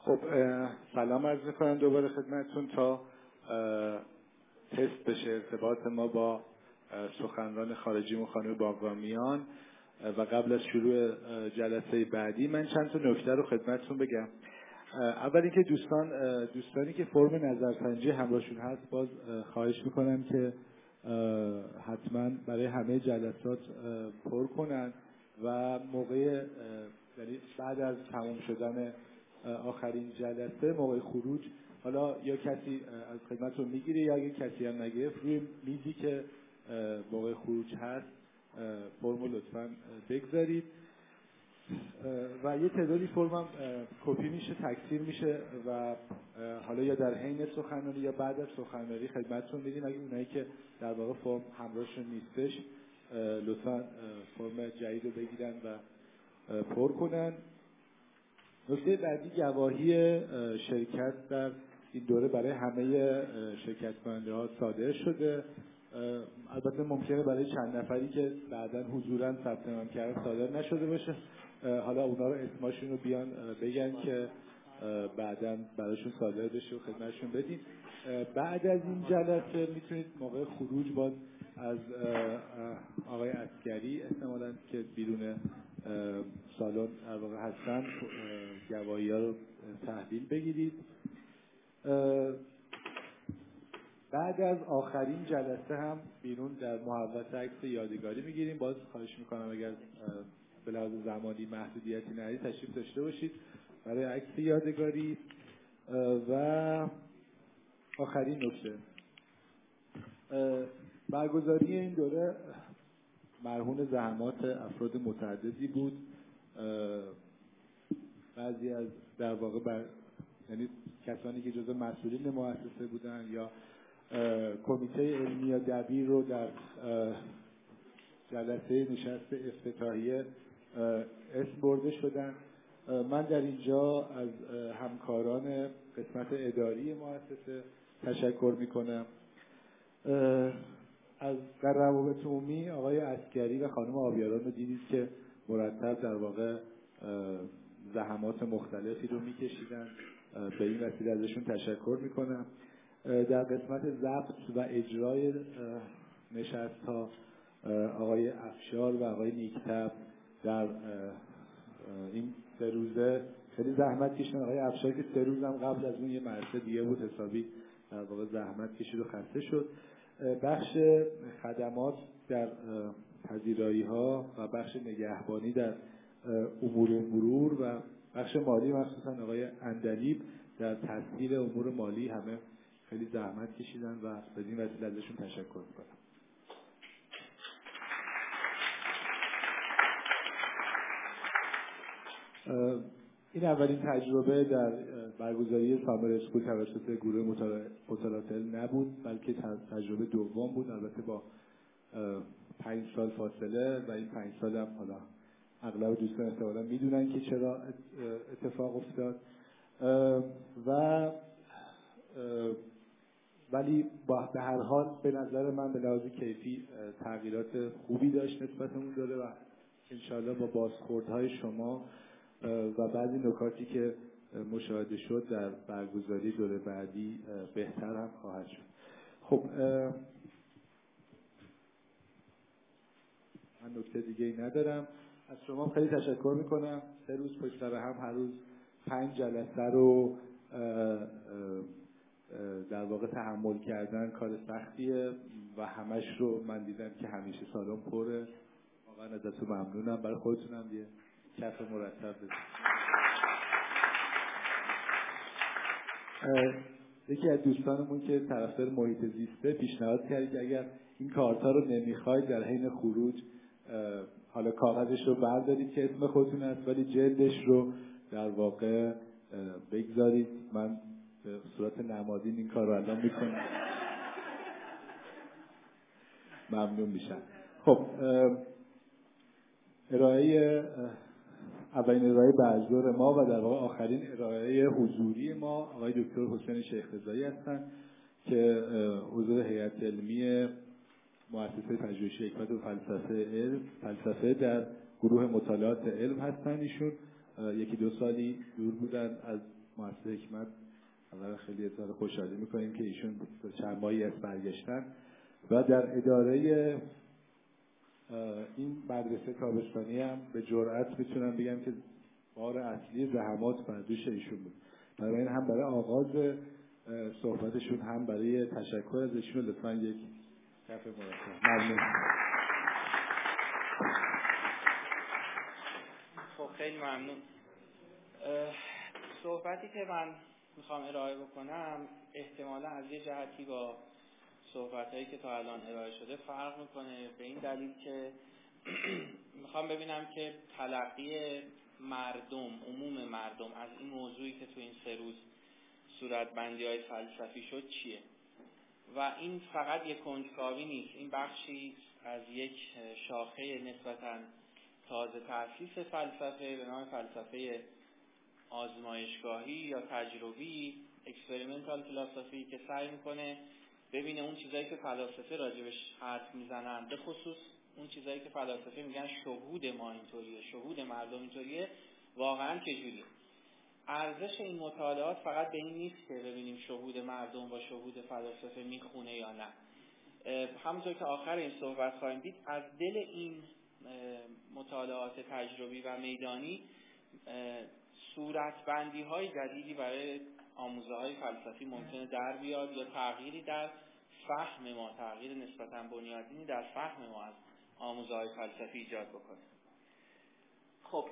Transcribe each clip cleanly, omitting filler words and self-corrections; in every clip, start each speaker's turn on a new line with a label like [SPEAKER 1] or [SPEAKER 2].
[SPEAKER 1] خب سلام عرض می‌کنم دوباره خدمتتون تا تست بشه ارتباط ما با سخنران خارجیمون خانم باقرامیان و قبل از شروع جلسه بعدی من چند تا نکته رو خدمتتون بگم. اول اینکه دوستانی که فرم نظرسنجی همراهشون هست باز خواهش میکنم که حتما برای همه جلسات پر کنن و موقع یعنی بعد از تمام شدن آخرین جلسه موقع خروج حالا یا کسی از خدمتتون میگیره یا اگه کسی هم نگرفت روی میزی که موقع خروج هست فرمو لطفاً بگذارید و یه تعدادی فرم کپی میشه تکثیر میشه و حالا یا در حین سخنرانی یا بعد از سخنرانی خدمتتون میدیم. اگه اونایی که در واقع فرم همراهشون نیستش لطفاً فرم جدید رو بگیرن و پر کنن. نکته بعدی گواهی شرکت در این دوره برای همه شرکت کننده ها صادر شده. البته ممکنه برای چند نفری که بعداً حضوراً ثبت نام کردن صادر نشده باشه. حالا اونا رو اسمشون رو بیان بگن که بعداً براشون صادر بشه و خدمتشون بدیم. بعد از این جلسه میتونید موقع خروج باز از آقای عسکری احتمالاً که بیرون سالن در واقع هستن گواهی ها رو تحویل بگیرید. بعد از آخرین جلسه هم بیرون در محوطه عکس یادگاری میگیریم. باز خواهش میکنم اگر به لحاظ زمانی محدودیتی ندارید تشریف داشته باشید برای عکس یادگاری. و آخرین نکته برگزاری این دوره مرهون زحمات افراد متعددی بود. بعضی از در واقع یعنی کسانی که جزو مسئولین مؤسسه بودن یا کمیته علمی یا دبیر رو در جلسه نشست افتتاحیه اسم برده شدن. من در اینجا از همکاران قسمت اداری مؤسسه تشکر میکنم. از در روابط عمومی آقای عسکری و خانم آبیاران رو دیدید که مرتب در واقع زحمات مختلفی رو میکشیدن. به این وسیله ازشون تشکر میکنم. در قسمت ضبط و اجرای نشست ها آقای افشار و آقای نیکتب در این 3 روزه خیلی زحمت کشیدن. آقای افشار که 3 روز هم قبل از اون یه مرسه دیگه بود حسابی در واقع زحمت کشید و خسته شد. بخش خدمات در پذیرایی ها و بخش نگهبانی در امور مرور و بخش مالی مخصوصا آقای اندلیب در تسهیل امور مالی همه خیلی زحمت کشیدن و به این وسیله ازشون تشکر میکنم. این اولین تجربه در برگزاری سامر اسکول توسط گروه مطالعاتل نبود، بلکه تجربه دوم بود. البته با 5 سال فاصله و این 5 سال هم حالا اغلب دوستان احتمالاً میدونن که چرا اتفاق افتاد و ولی به هر حال به نظر من به لحاظ کیفی تغییرات خوبی داشت نسبت اون دوره و انشاءالله با بازخوردهای شما و بعضی نکاتی که مشاهده شد در برگزاری دوره بعدی بهتر هم خواهد شد. خب من نکته دیگه ای ندارم. از شما خیلی تشکر میکنم. 3 روز پشت سر هم هر روز 5 جلسه رو در واقع تحمل کردن کار سختیه و همش رو من دیدم که همیشه سالن پره. واقعا ازتون ممنونم. برای خودتونم یه کف مرتب بزنید. یکی از دوستانمون که طرفدار محیط زیسته پیشنهاد کرد که اگر این کارتا رو نمیخواید در حین خروج حالا کاغذش رو بردارید که اسم خودتون هست ولی جلدش رو در واقع بگذارید. من به صورت نمادین این کار رو الان میکنم. ممنون میشم. خب اولین ارائه بعضدور ما و در واقع آخرین ارائه حضوری ما آقای دکتر حسین شیخ رضایی هستند که عضو هیئت علمی مؤسسه پژوهشی حکمت و فلسفه در گروه مطالعات علم هستند. ایشون 1-2 سالی دور بودن از مؤسسه حکمت اول خیلی اظهار خوشحالی میکنیم که ایشون چند ماهی از برگشتن و در اداره این مدرسه تابستانی هم به جرئت میتونم بگم که بار اصلی زحمات بر دوش ایشون بود. برای این هم برای آغاز صحبتشون هم برای تشکر از ایشون لطفاً یک کف مرتب. ممنون.
[SPEAKER 2] خب خیلی ممنون. صحبتی که من میخوام ارائه بکنم احتمالا از یه جهتی با صحبتایی که تا الان ارائه شده فرق میکنه، به این دلیل که میخوام ببینم که تلقی مردم، عموم مردم از این موضوعی که تو این 3 روز صورتبندی‌های فلسفی شد چیه. و این فقط یک کنجکاوی نیست، این بخشی از یک شاخه نسبتاً تازه تأسیس فلسفه به نام فلسفه آزمایشگاهی یا تجربی، اکسپریمنتال فلسفی، که سعی میکنه ببینه اون چیزایی که فلاسفه راجبش حرف میزنن، به خصوص اون چیزایی که فلاسفه میگن شهود ما اینطوریه، شهود مردم اینطوریه، واقعا چجوریه. ارزش این مطالعات فقط به این نیست که ببینیم شهود مردم با شهود فلاسفه میخونه یا نه. همونطور که آخر این صحبت خواهیم دید، از دل این مطالعات تجربی و میدانی صورتبندی های جدیدی برای آموزه های فلسفی ممکنه در بیاد یا تغییری در فهم ما، تغییر نسبتاً بنیادینی در فهم ما از آموزه های فلسفی ایجاد بکنه. خب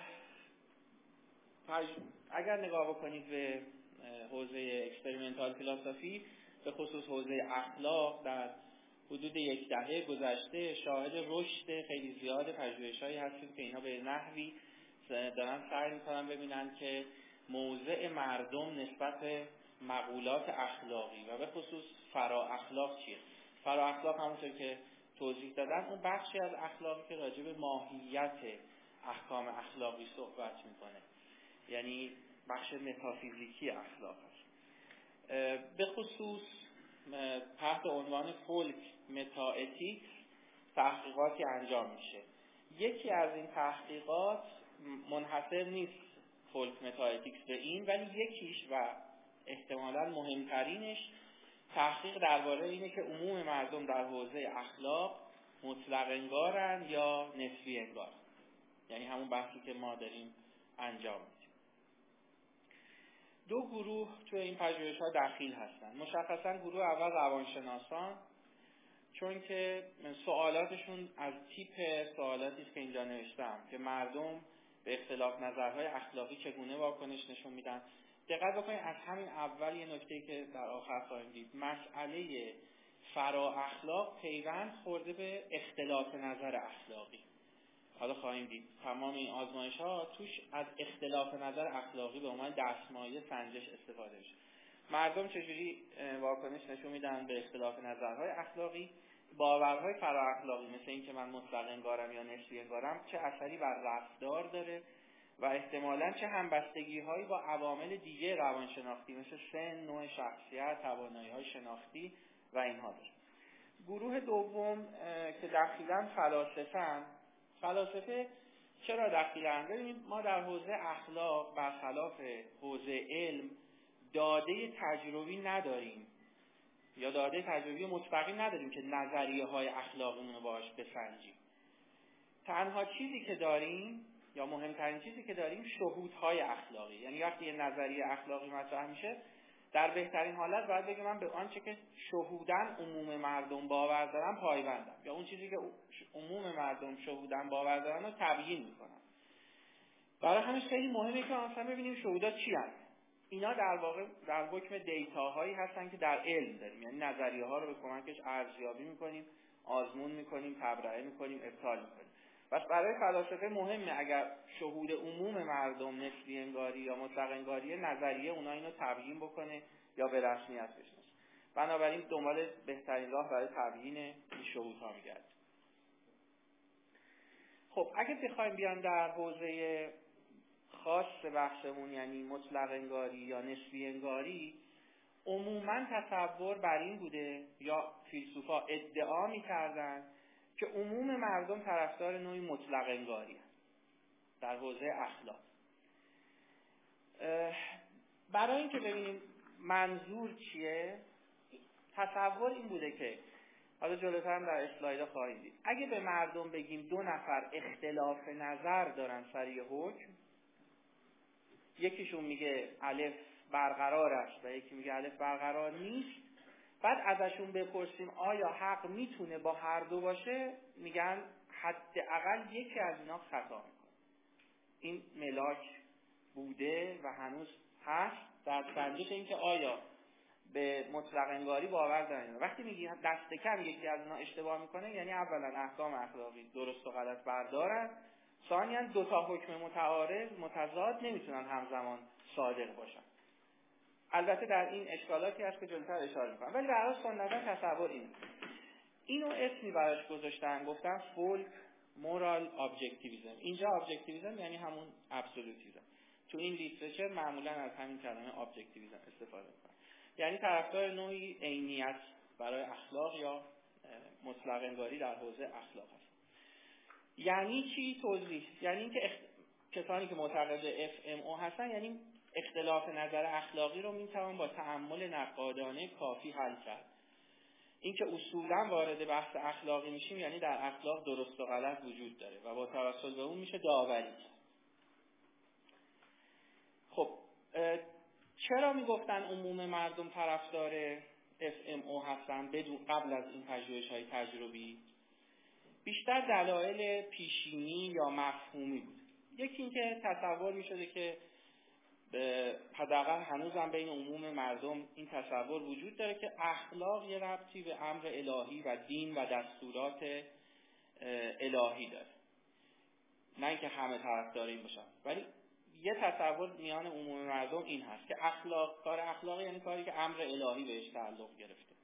[SPEAKER 2] اگر نگاه بکنید به حوزه اکسپریمنتال فلسفی، به خصوص حوزه اخلاق، در حدود 10 دهه گذشته شاهد رشد خیلی زیاد پژوهش‌هایی هستیم که اینا به نحوی دارن سعی می‌کنن ببینن که موضع مردم نسبت به مقولات اخلاقی و به خصوص فرا اخلاق چیه. فرا اخلاق همونطور که توضیح دادن اون بخشی از اخلاقی که راجع به ماهیت احکام اخلاقی صحبت می‌کنه، یعنی بخش متافیزیکی اخلاق است. به خصوص تحت عنوان فولک متااتیکس تحقیقاتی انجام میشه. یکی از این تحقیقات منحصر نیست فولک متااتیکس به این، ولی یکیش و احتمالاً مهمترینش تحقیق درباره اینه که عموم مردم در حوزه اخلاق مطلق انگارن یا نسبی انگار، یعنی همون بحثی که ما داریم انجام میدیم. 2 گروه توی این پژوهش‌ها دخیل هستن. مشخصاً گروه اول روانشناسان، چون که سوالاتشون از تیپ سوالاتی است که اینجا نوشتم که مردم به اختلاف نظرهای اخلاقی چگونه واکنش نشون میدن. دقت بکنید از همین اول یه نکته‌ای که در آخر خواهیم دید، مسئله فرا اخلاق پیوند خورده به اختلاف نظر اخلاقی. حالا خواهیم دید تمام این آزمایش‌ها توش از اختلاف نظر اخلاقی به عنوان دستمایه سنجش استفاده میشه. مردم چجوری واکنش نشون میدن به اختلاف نظرهای اخلاقی، باورهای فرا اخلاقی مثل این که من مطلق انگارم یا نسبی انگارم چه اثری بر رفتار داره و احتمالاً چه همبستگی‌هایی با عوامل دیگه روانشناختی مثل سن، نوع شخصیت، توانایی‌های شناختی و اینها داره. گروه دوم که دخیلن فلاسفه چرا دخیلن؟ ببینید ما در حوزه اخلاق برخلاف حوزه علم داده تجربی نداریم یا داده تجربی مطلقی نداریم که نظریه های اخلاقیمون رو باهاش بسنجیم. تنها چیزی که داریم یا مهمترین چیزی که داریم شهودهای اخلاقی، یعنی وقتی یه نظریه اخلاقی مطرح میشه در بهترین حالت باید بگم من به آنچه که شهودن عموم مردم باور دارن پایبندم یا اون چیزی که عموم مردم شهودن باور دارن رو تبیین میکنم. برای همین خیلی مهمه که مثلا ببینیم شهودا چی هستن. اینا در واقع در حکم دیتاهایی هستن که در علم داریم، یعنی نظریه ها رو به کمکش ارزیابی میکنیم، آزمون میکنیم، تبرئه میکنیم، ابطال میکنیم. پس برای فلاسفه مهمه اگر شهود عموم مردم نسبی انگاری یا مطلق انگاری، نظریه اونا اینو تبیین بکنه یا به رسمیت بشناسه. بنابراین دنبال بهترین راه برای تبیین این شهودها میگردیم. خب اگه بخوایم بیان در حوزه خاص بحثمون یعنی مطلق انگاری یا نسبی انگاری، عموما تصور بر این بوده یا فیلسوفا ادعا می‌کردن که عموم مردم طرفدار نوعی مطلق انگاری هست در حوزه اخلاق. برای اینکه ببینیم منظور چیه، تصور این بوده که حالا جلوتر هم در اسلایدها خواهید دید، اگه به مردم بگیم 2 نفر اختلاف نظر دارن سر یه حکم، یکیشون میگه الف برقرار است و یکی میگه الف برقرار نیست، بعد ازشون بپرسیم آیا حق میتونه با هر دو باشه، میگن حداقل یکی از اینا خطا میکنه. این ملاک بوده و هنوز هست در سنجش این که آیا به مطلق انگاری باور دارن. وقتی میگی دست کم یکی از اینا اشتباه میکنه، یعنی اولا احکام اخلاقی درست و غلط بردارن، ثانیاً 2 تا حکم متعارض متضاد نمیتونن همزمان صادق باشن. البته در این اشکالاتی هست که جلوتر اشاره میکنم، ولی در اصل سنتا تصور اینو اسمی براش گذاشتن، گفتن فولک مورال ابجکتیویسم. اینجا ابجکتیویسم یعنی همون ابسولوتیسم. تو این لیترچر معمولا از همین کلمه ابجکتیویسم استفاده میکنن، یعنی طرفدار نوعی عینیت برای اخلاق یا مطلق انگاری در حوزه اخلاق هست. یعنی چی توضیح؟ یعنی اینکه کسانی که معتقد FMO هستن، یعنی اختلاف نظر اخلاقی رو میتوان با تأمل نقادانه کافی حل کرد. اینکه اصولا وارد بحث اخلاقی میشیم یعنی در اخلاق درست و غلط وجود داره و با توسل به اون میشه داوری کرد. خب چرا میگفتن عموم مردم طرفدار FMO هستن قبل از این پژوهش‌های تجربی؟ بیشتر دلایل پیشینی یا مفهومی بود. یکی اینکه تصور میشده که حداقل هنوزم بین عموم مردم این تصور وجود داره که اخلاق یه ربطی به امر الهی و دین و دستورات الهی داره. نه اینکه همه طرفدار این باشن، ولی یه تصور میان عموم مردم این هست که کار اخلاقی یعنی کاری که امر الهی بهش تعلق گرفته.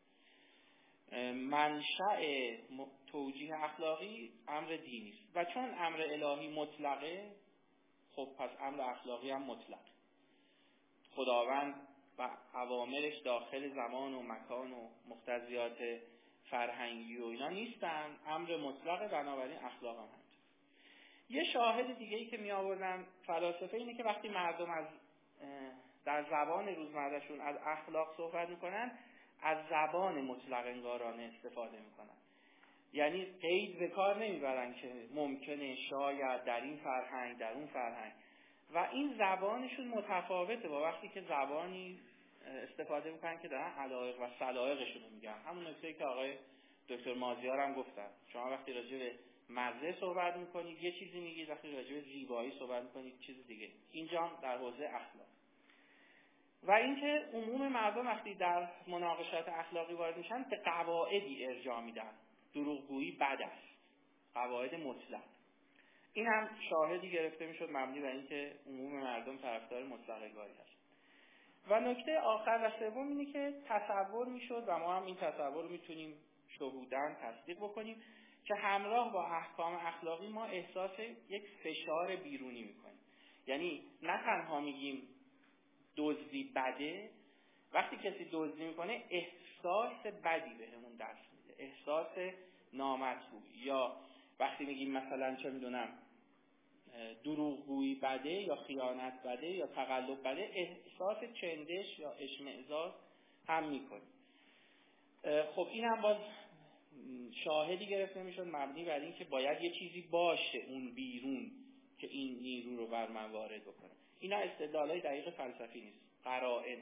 [SPEAKER 2] منشأ توجیه اخلاقی امر دینی است و چون امر الهی مطلقه، خب پس امر اخلاقی هم مطلق. خداوند و اوامرش داخل زمان و مکان و مقتضیات فرهنگی و اینا نیستن، امر مطلقه، بنابراین اخلاق هم هست. یه شاهد دیگه ای که می آوردن فلاسفه اینه که وقتی مردم در زبان روزمرهشون از اخلاق صحبت میکنن، از زبان مطلق انگارانه استفاده میکنن. یعنی قید به کار نمیبرن که ممکنه شاید در این فرهنگ در اون فرهنگ، و این زبانشون متفاوته با وقتی که زبانی استفاده میکنن که دارن علایق و سلایقشون رو میگن. همون نکته‌ای که آقای دکتر مازیار هم گفتن، شما وقتی راجع به مزه صحبت میکنید یه چیزی میگید، وقتی راجع به زیبایی صحبت میکنید چیز دیگه. اینجا در حوزه اخلاق. و اینکه عموم مردم وقتی در مناقشات اخلاقی وارد میشن به قواعدی ارجاع میدن. دروغگویی بد است، قواعد مطلق. این هم شاهدی گرفته میشد مبنی بر اینکه عموم مردم طرفدار مطلق انگاری هست. و نکته آخر و سوم اینه که تصور میشد و ما هم این تصور رو میتونیم شهوداً تصدیق بکنیم که همراه با احکام اخلاقی ما احساس یک فشار بیرونی میکنیم. یعنی نه تنها میگیم دزدی بده، وقتی کسی دزدی میکنه احساس بدی بهمون دست میده، احساس نامطبوع. یا وقتی میگیم مثلا چه میدونم دروغگویی بده یا خیانت بده یا تقلب بده، احساس چندش یا اشمئزاز هم میکنیم. خب این هم باز شاهدی گرفته میشد مبنی بر این که باید یه چیزی باشه اون بیرون که این نیرو رو بر من وارد بکنه. اینا استدلالای دقیق فلسفی نیست، قرائن.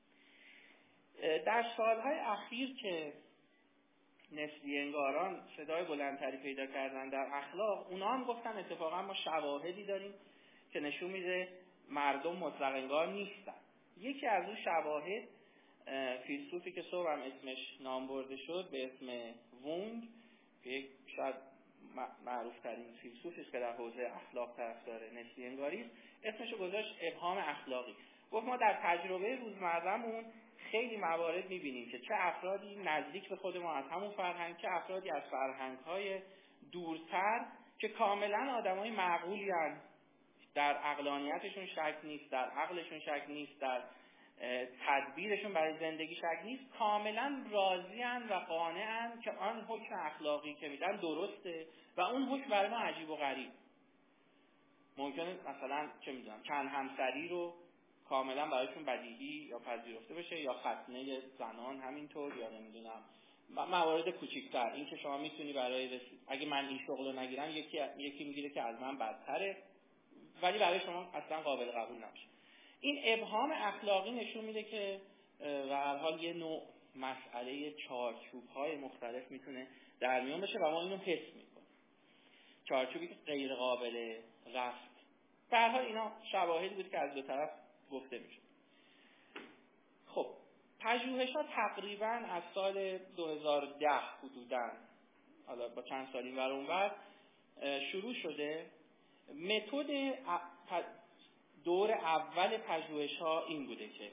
[SPEAKER 2] در سالهای اخیر که نسبی انگاران صدای بلندتری پیدا کردن در اخلاق، اونا هم گفتن اتفاقا ما شواهدی داریم که نشون میده مردم مطلق انگار نیستن. یکی از اون شواهد فیلسوفی که صبح هم اسمش نام برده شد به اسم وونگ، که شاید معروف ترین فیلسوفی است که در حوزه اخلاق طرفدار نسبی انگاری است، اسمشو گذاشت ابهام اخلاقی. گفت ما در تجربه روزمره‌مون خیلی موارد می‌بینیم که چه افرادی نزدیک به خود ما از همون فرهنگ، چه افرادی از فرهنگ‌های دورتر که کاملاً آدمای معقولی هستند، در عقلانیتشون شک نیست، در عقلشون شک نیست، در تدبیرشون برای زندگی شک نیست، کاملا راضی‌اند و قانع‌اند که آن حکم اخلاقی که میدن درسته و اون حکم برای ما عجیب و غریب. ممکنه مثلا چه میدونم چند همسری رو کاملا برایشون بدیهی یا پذیرفته بشه، یا ختنه زنان همینطور، یا نمیدونم موارد کوچیک‌تر. این که شما میتونی برای اگه من این شغل رو نگیرم یکی میگیره که از من بدتره، ولی برای شما اصلا قابل قبول نمیشه. این ابهام اخلاقی نشون میده که به هر حال یه نوع مسئله چارچوب‌های مختلف میتونه در میان باشه و ما اینو حس میکنیم. چارچوبی که غیر قابل رفع. به هر حال اینا شواهدی بود که از دو طرف گفته میشه. خب پژوهش‌ها تقریباً از سال 2010 حدوداً، حالا با چند سال این ور اون ور شروع شده. متد دور اول پژوهش‌ها این بوده که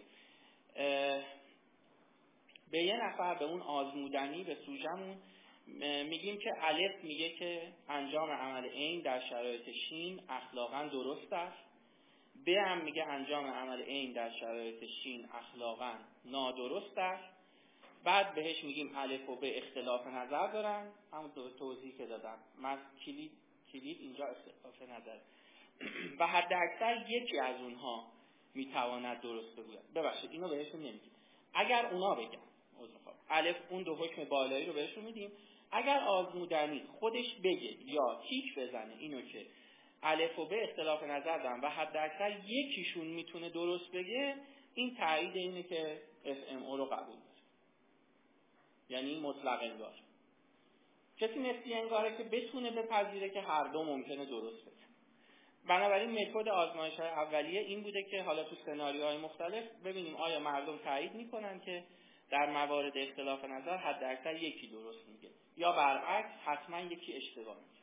[SPEAKER 2] به یه نفر، به اون آزمودنی، به سوژه‌مون میگیم که الف میگه که انجام عمل عین در شرایط شین اخلاقاً درست است، ب هم میگه انجام عمل عین در شرایط شین اخلاقاً نادرست است. بعد بهش میگیم الف و ب اختلاف نظر دارن، همون توضیحی که دادم، من کلید اینجا اختلاف نظر و حد اکثر یکی از اونها میتواند درست بگوید. ببخشید اینو بهشون نمیگیم. اگر اونا بگن الف، اون دو حکم بالایی رو بهشون میدیم. اگر آزمودنی خودش بگه یا تیک بزنه اینو که الف و ب اختلاف نظر دارن و حد اکثر یکیشون میتونه درست بگه، این تایید اینه که FMO رو قبول داره. یعنی مطلق انگار. کسی نسبی انگاره که بتونه بپذیره که هر دو ممکنه درست بگه. بنابراین متد آزمایش‌های اولیه این بوده که حالا تو سناریوهای مختلف ببینیم آیا مردم تایید میکنن که در موارد اختلاف نظر حد اکثر یکی درست میگه یا برعکس حتما یکی اشتباه میگه.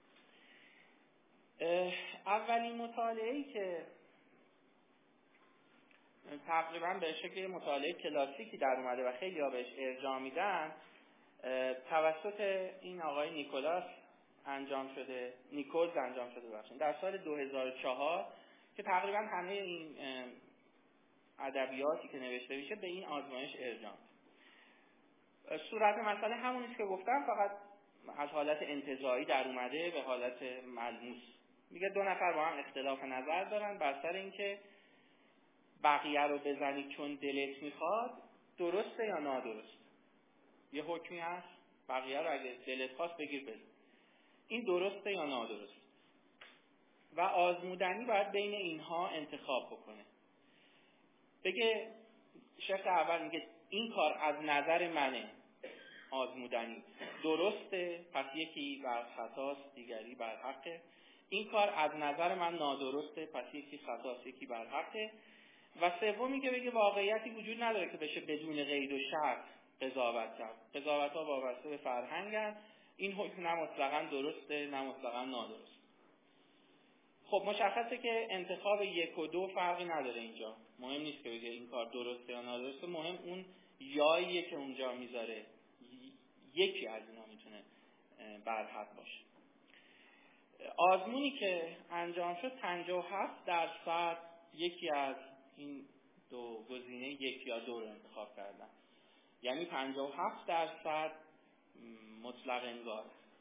[SPEAKER 2] اولین مطالعه‌ای که تقریبا به شکل مطالعه کلاسیکی در اومده و خیلی ها بهش ارجاع میدن توسط این آقای نیکولز انجام شده بخشید در سال 2004 که تقریبا همه این ادبیاتی که نوشته میشه به این آزمایش ارجاع میده. صورت مسئله همونیه که گفتم، فقط از حالت انتزاعی در اومده به حالت ملموس. میگه دو نفر با هم اختلاف نظر دارن بر سر اینکه بقیه رو بزنی چون دلت میخواد درسته یا نادرست. یه حکمی هست بقیه رو اگه دلت خواست بگیر بزن، این درسته یا نادرست. و آزمودنی باید بین اینها انتخاب بکنه. بگه شرط اول میگه این کار از نظر منه، آزمودنی درسته، پس یکی بر خطاست دیگری بر حقه. این کار از نظر من نادرسته، پس یکی خطاست یکی بر حقه. و سومی که بگه واقعیتی وجود نداره که بشه بدون قید و شرط قضاوت کرد. قضاوت‌ها وابسته به فرهنگن، این حکم نه مطلقاً درسته نه مطلقاً نادرست. خب مشخصه که انتخاب 1 و 2 فرقی نداره اینجا. مهم نیست که بگه این کار درسته یا نادرسته، مهم اون یاییه که اونجا میذاره. یکی از اینا میتونه برحق باشه. آزمونی که انجام شد 57% یکی از این دو گزینه 1 یا 2 رو انتخاب کردن. یعنی 57% مطلق انگار.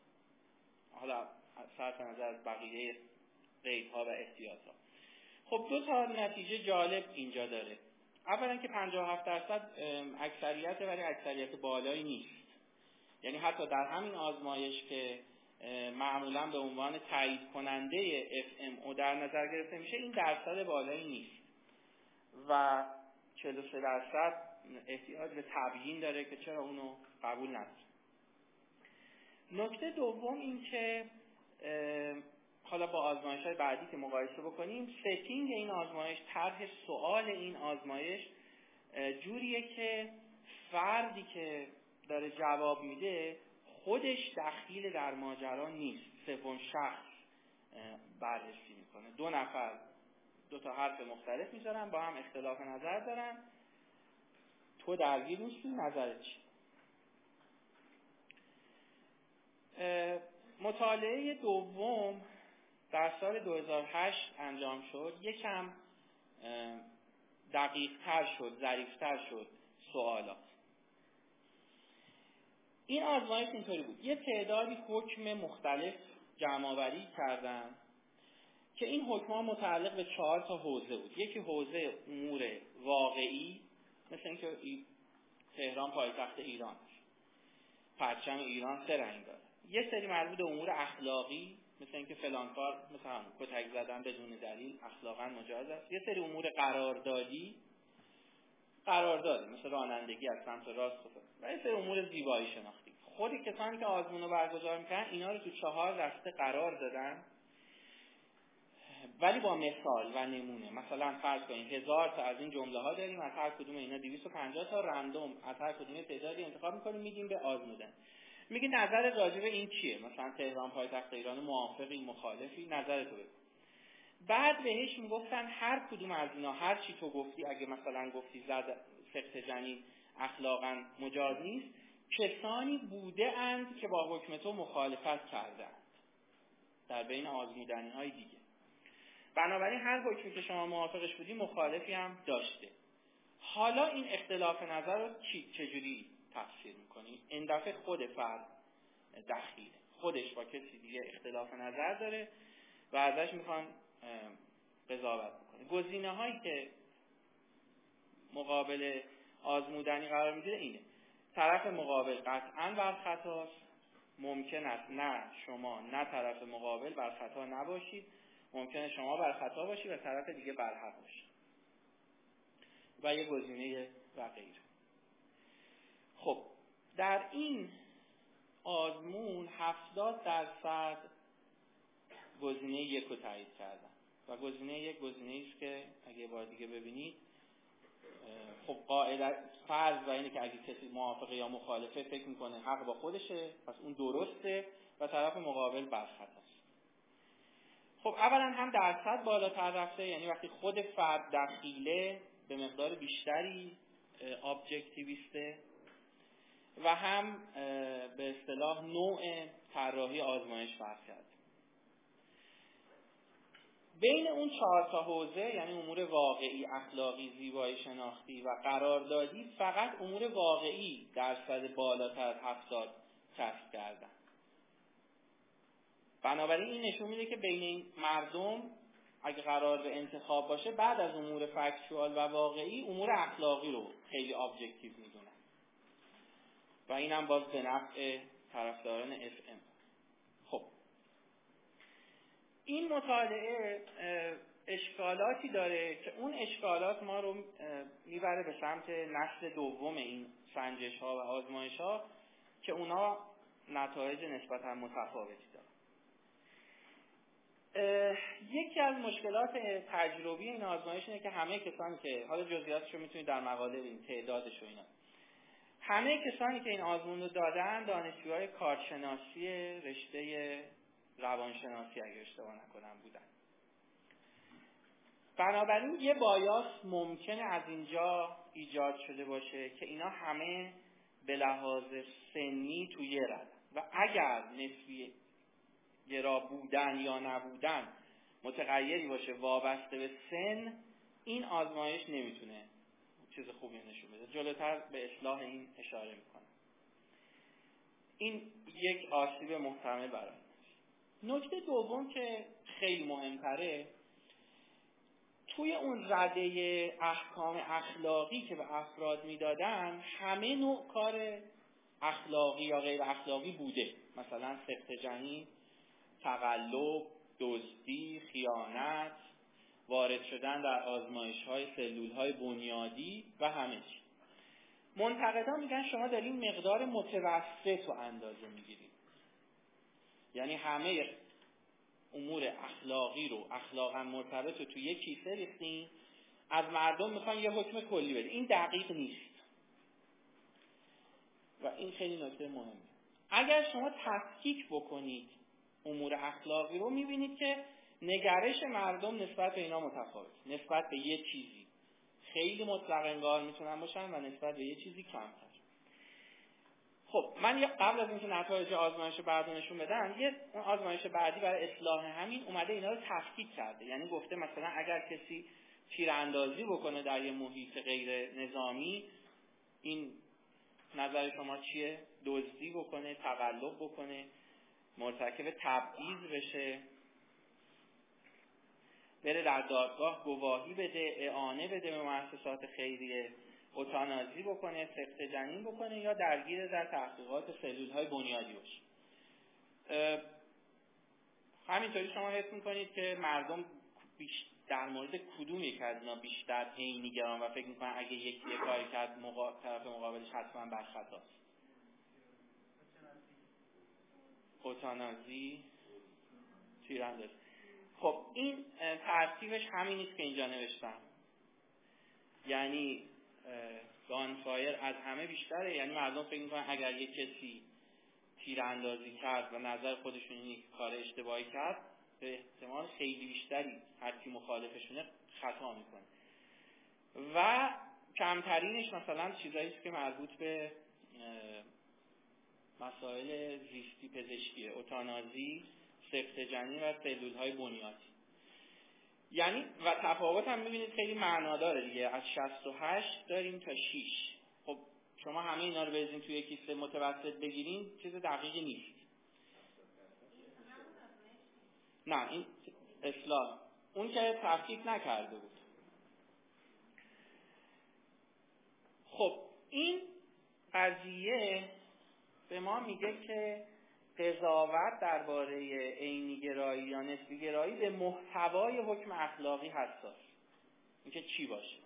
[SPEAKER 2] حالا صرف نظر از بقیه قیدها و احتیاطها. خب دو تا نتیجه جالب اینجا داره. اولا که 57% اکثریت، ولی اکثریت بالایی نیست. یعنی حتی در همین آزمایش که معمولا به عنوان تایید کننده FMO در نظر گرفته میشه، این درصد بالایی نیست و 43% احتیاج به تبیین داره که چرا اونو قبول نداره. نکته دوم این که حالا با آزمایش‌های بعدی که مقایسه بکنیم، ستینگ این آزمایش، طرح سوال این آزمایش جوریه که فردی که داره جواب میده خودش دخیل در ماجرا نیست، سوم شخص بررسی میکنه. 2 نفر 2 تا حرف مختلف میذارن، با هم اختلاف نظر دارن، تو درگیر نیستی، نظرت چی؟ مطالعه دوم در سال 2008 انجام شد. یکم دقیق تر شد، ظریف تر شد سوالات. این آزمایش اینطوری بود: یه تعدادی حکم مختلف جمع آوری کردن که این حکم‌ها متعلق به 4 تا حوزه بود. یکی حوزه امور واقعی، مثل اینکه تهران پایتخت ایران، پرچم ایران 3 رنگ داره. یه سری مربوط به امور اخلاقی، مثل اینکه فلان کار مثلا کتک زدن بدون دلیل اخلاقا مجاز است. یه سری امور قراردادی مثل رانندگی از سمت راست و یه سری امور زیبایی شناختی. خود کسانی که آزمون رو برگزار میکنن اینا رو تو 4 دسته قرار دادن، ولی با مثال و نمونه. مثلا فرض کنید 1000 تا از این جمله ها داریم، از هر کدوم اینا 250 تا رندوم از هر کدوم تعدادی انتخاب میکنیم، میدیم به آزمودن. میگی نظر راجع به این چیه؟ مثلا تهران پایتخت ایران، موافقی، مخالفی، نظرتو بگو. بعد بهش میگفتن هر کدوم از اینا، هر چی تو گفتی، اگه مثلا گفتی سقط جنین اخلاقا مجاز نیست، کسانی بوده اند که با حکم تو مخالفت کردند در بین آزمودنی های دیگه. بنابراین هر حکمی که شما موافقش بودی مخالفی هم داشته. حالا این اختلاف نظر رو چجوری تفسیر میکنی؟ این دفعه خود فرد دخیله، خودش با کسی دیگه اختلاف نظر داره و ازش میخوان قضاوت بکنه. گزینه هایی که مقابل آزمودنی قرار میگیره اینه: طرف مقابل قطعاً بر خطاست، ممکن است نه شما نه طرف مقابل بر خطا نباشید، ممکنه شما بر خطا باشید و طرف دیگه بر حق باشید، و یه گزینه و غیره. خب در این آزمون 70% گزینه 1 رو تایید کردن و گزینه 1 گزینه‌ای است که اگه بار دیگه ببینید، خب قاعده فرض و اینه که اگه کسی موافقه یا مخالفه فکر میکنه حق با خودشه، پس اون درسته و طرف مقابل بر خطاست. خب اولا هم درصد بالاتر رفته، یعنی وقتی خود فرد دخیله به مقدار بیشتری ابجکتیویسته، و هم به اصطلاح نوع طراحی آزمایش فرق کرد. بین اون 4 تا حوزه، یعنی امور واقعی، اخلاقی، زیبایی شناختی و قراردادی، فقط امور واقعی درصد بالاتر از 70 کسب کردن. بنابراین این نشون میده که بین این مردم اگه قرار به انتخاب باشه، بعد از امور فکتوال و واقعی امور اخلاقی رو خیلی ابجکتیو میدونن و اینم باز به نفع طرفداران FM. خب این مطالعه اشکالاتی داره که اون اشکالات ما رو میبره به سمت نسل دوم این سنجش ها و آزمایش ها که اونا نتایج نسبتا متفاوتی داره. یکی از مشکلات تجربی این آزمایش اینه که همه کسانی که، حالا جزئیاتش رو میتونید در مقاله ببینید، تعدادش و اینا، همه کسانی که این آزمون رو دادن دانشجوهای کارشناسی رشته روانشناسی اگه اشتباه نکنم بودن. بنابراین یه بایاس ممکنه از اینجا ایجاد شده باشه که اینا همه به لحاظ سنی توی یه رد و اگر نسبی گرا بودن یا نبودن متغیری باشه وابسته به سن، این آزمایش نمیتونه چیز خوبی نشون بده. جلوتر به اصلاح این اشاره میکنم. این یک آسیب محتمل برای نکته دوم که خیلی مهمتره، توی اون رده احکام اخلاقی که به افراد میدادن همه نوع کار اخلاقی یا غیر اخلاقی بوده، مثلا سقط جنین، تقلب، دزدی، خیانت، وارد شدن در آزمایش‌های سلول‌های بنیادی و همه چی. منتقدان میگن شما دارین مقدار متوسط رو اندازه میگیرید، یعنی همه امور اخلاقی رو، اخلاقا مرتبط رو توی یک کیسه ریختین، از مردم میخوان یه حکم کلی بده. این دقیق نیست و این خیلی نکته مهمه. اگر شما تفکیک بکنید امور اخلاقی رو، میبینید که نگرش مردم نسبت به اینا متفاوت، نسبت به یه چیزی خیلی مطلق انگار میتونن باشن و نسبت به یه چیزی کمتر. خب من قبل از اینکه نتایج آزمایش بعدی نشون بدم، یه آزمایش بعدی برای اصلاح همین اومده اینا رو تفکیک کرده. یعنی گفته مثلا اگر کسی تیراندازی بکنه در یه محیط غیر نظامی، این نظر شما چیه؟ دزدی بکنه، تقلب بکنه، مرتکب تبعیض بشه، بره در دادگاه گواهی بده، اعانه بده به مؤسسات خیریه، اوتانازی بکنه، سفته جنین بکنه، یا درگیر در تحقیقات سلول‌های بنیادی باشه. همینطوری شما حس می‌کنید که مردم در مورد کدوم یک از اینا بیشتر عینی‌گران و فکر می‌کنن اگه یکی یه کاری کرد طرف مقابلش حتما بر خطاست؟ اوتانازی، تیراندازی. خب این ترتیبش همین نیست که اینجا نوشتم. یعنی گانفایر از همه بیشتره، یعنی مردم فکر می‌کنن اگر یک کسی تیراندازی کرد و نظر خودشون اینه که کار اشتباهی کرد، به احتمال خیلی بیشتری هر کی مخالفشونه خطا میکنه. و کمترینش مثلا چیزایی است که مربوط به مسائل زیستی پزشکیه، اوتانازی، سفته جنین و سلول‌های بنیادی. یعنی و تفاوت هم می‌بینید خیلی معناداره دیگه، از 68 داریم تا 6. خب شما همه اینا رو بزنین توی کیسه متوسط بگیرین، چیز دقیقی نیست. نه این اصلاح اون که تحقیق نکرده بود. خب این قضیه به ما میگه که قضاوت درباره عینی‌گرایی یا نسبی‌گرایی به محتوای حکم اخلاقی حساس. اینکه چی باشه.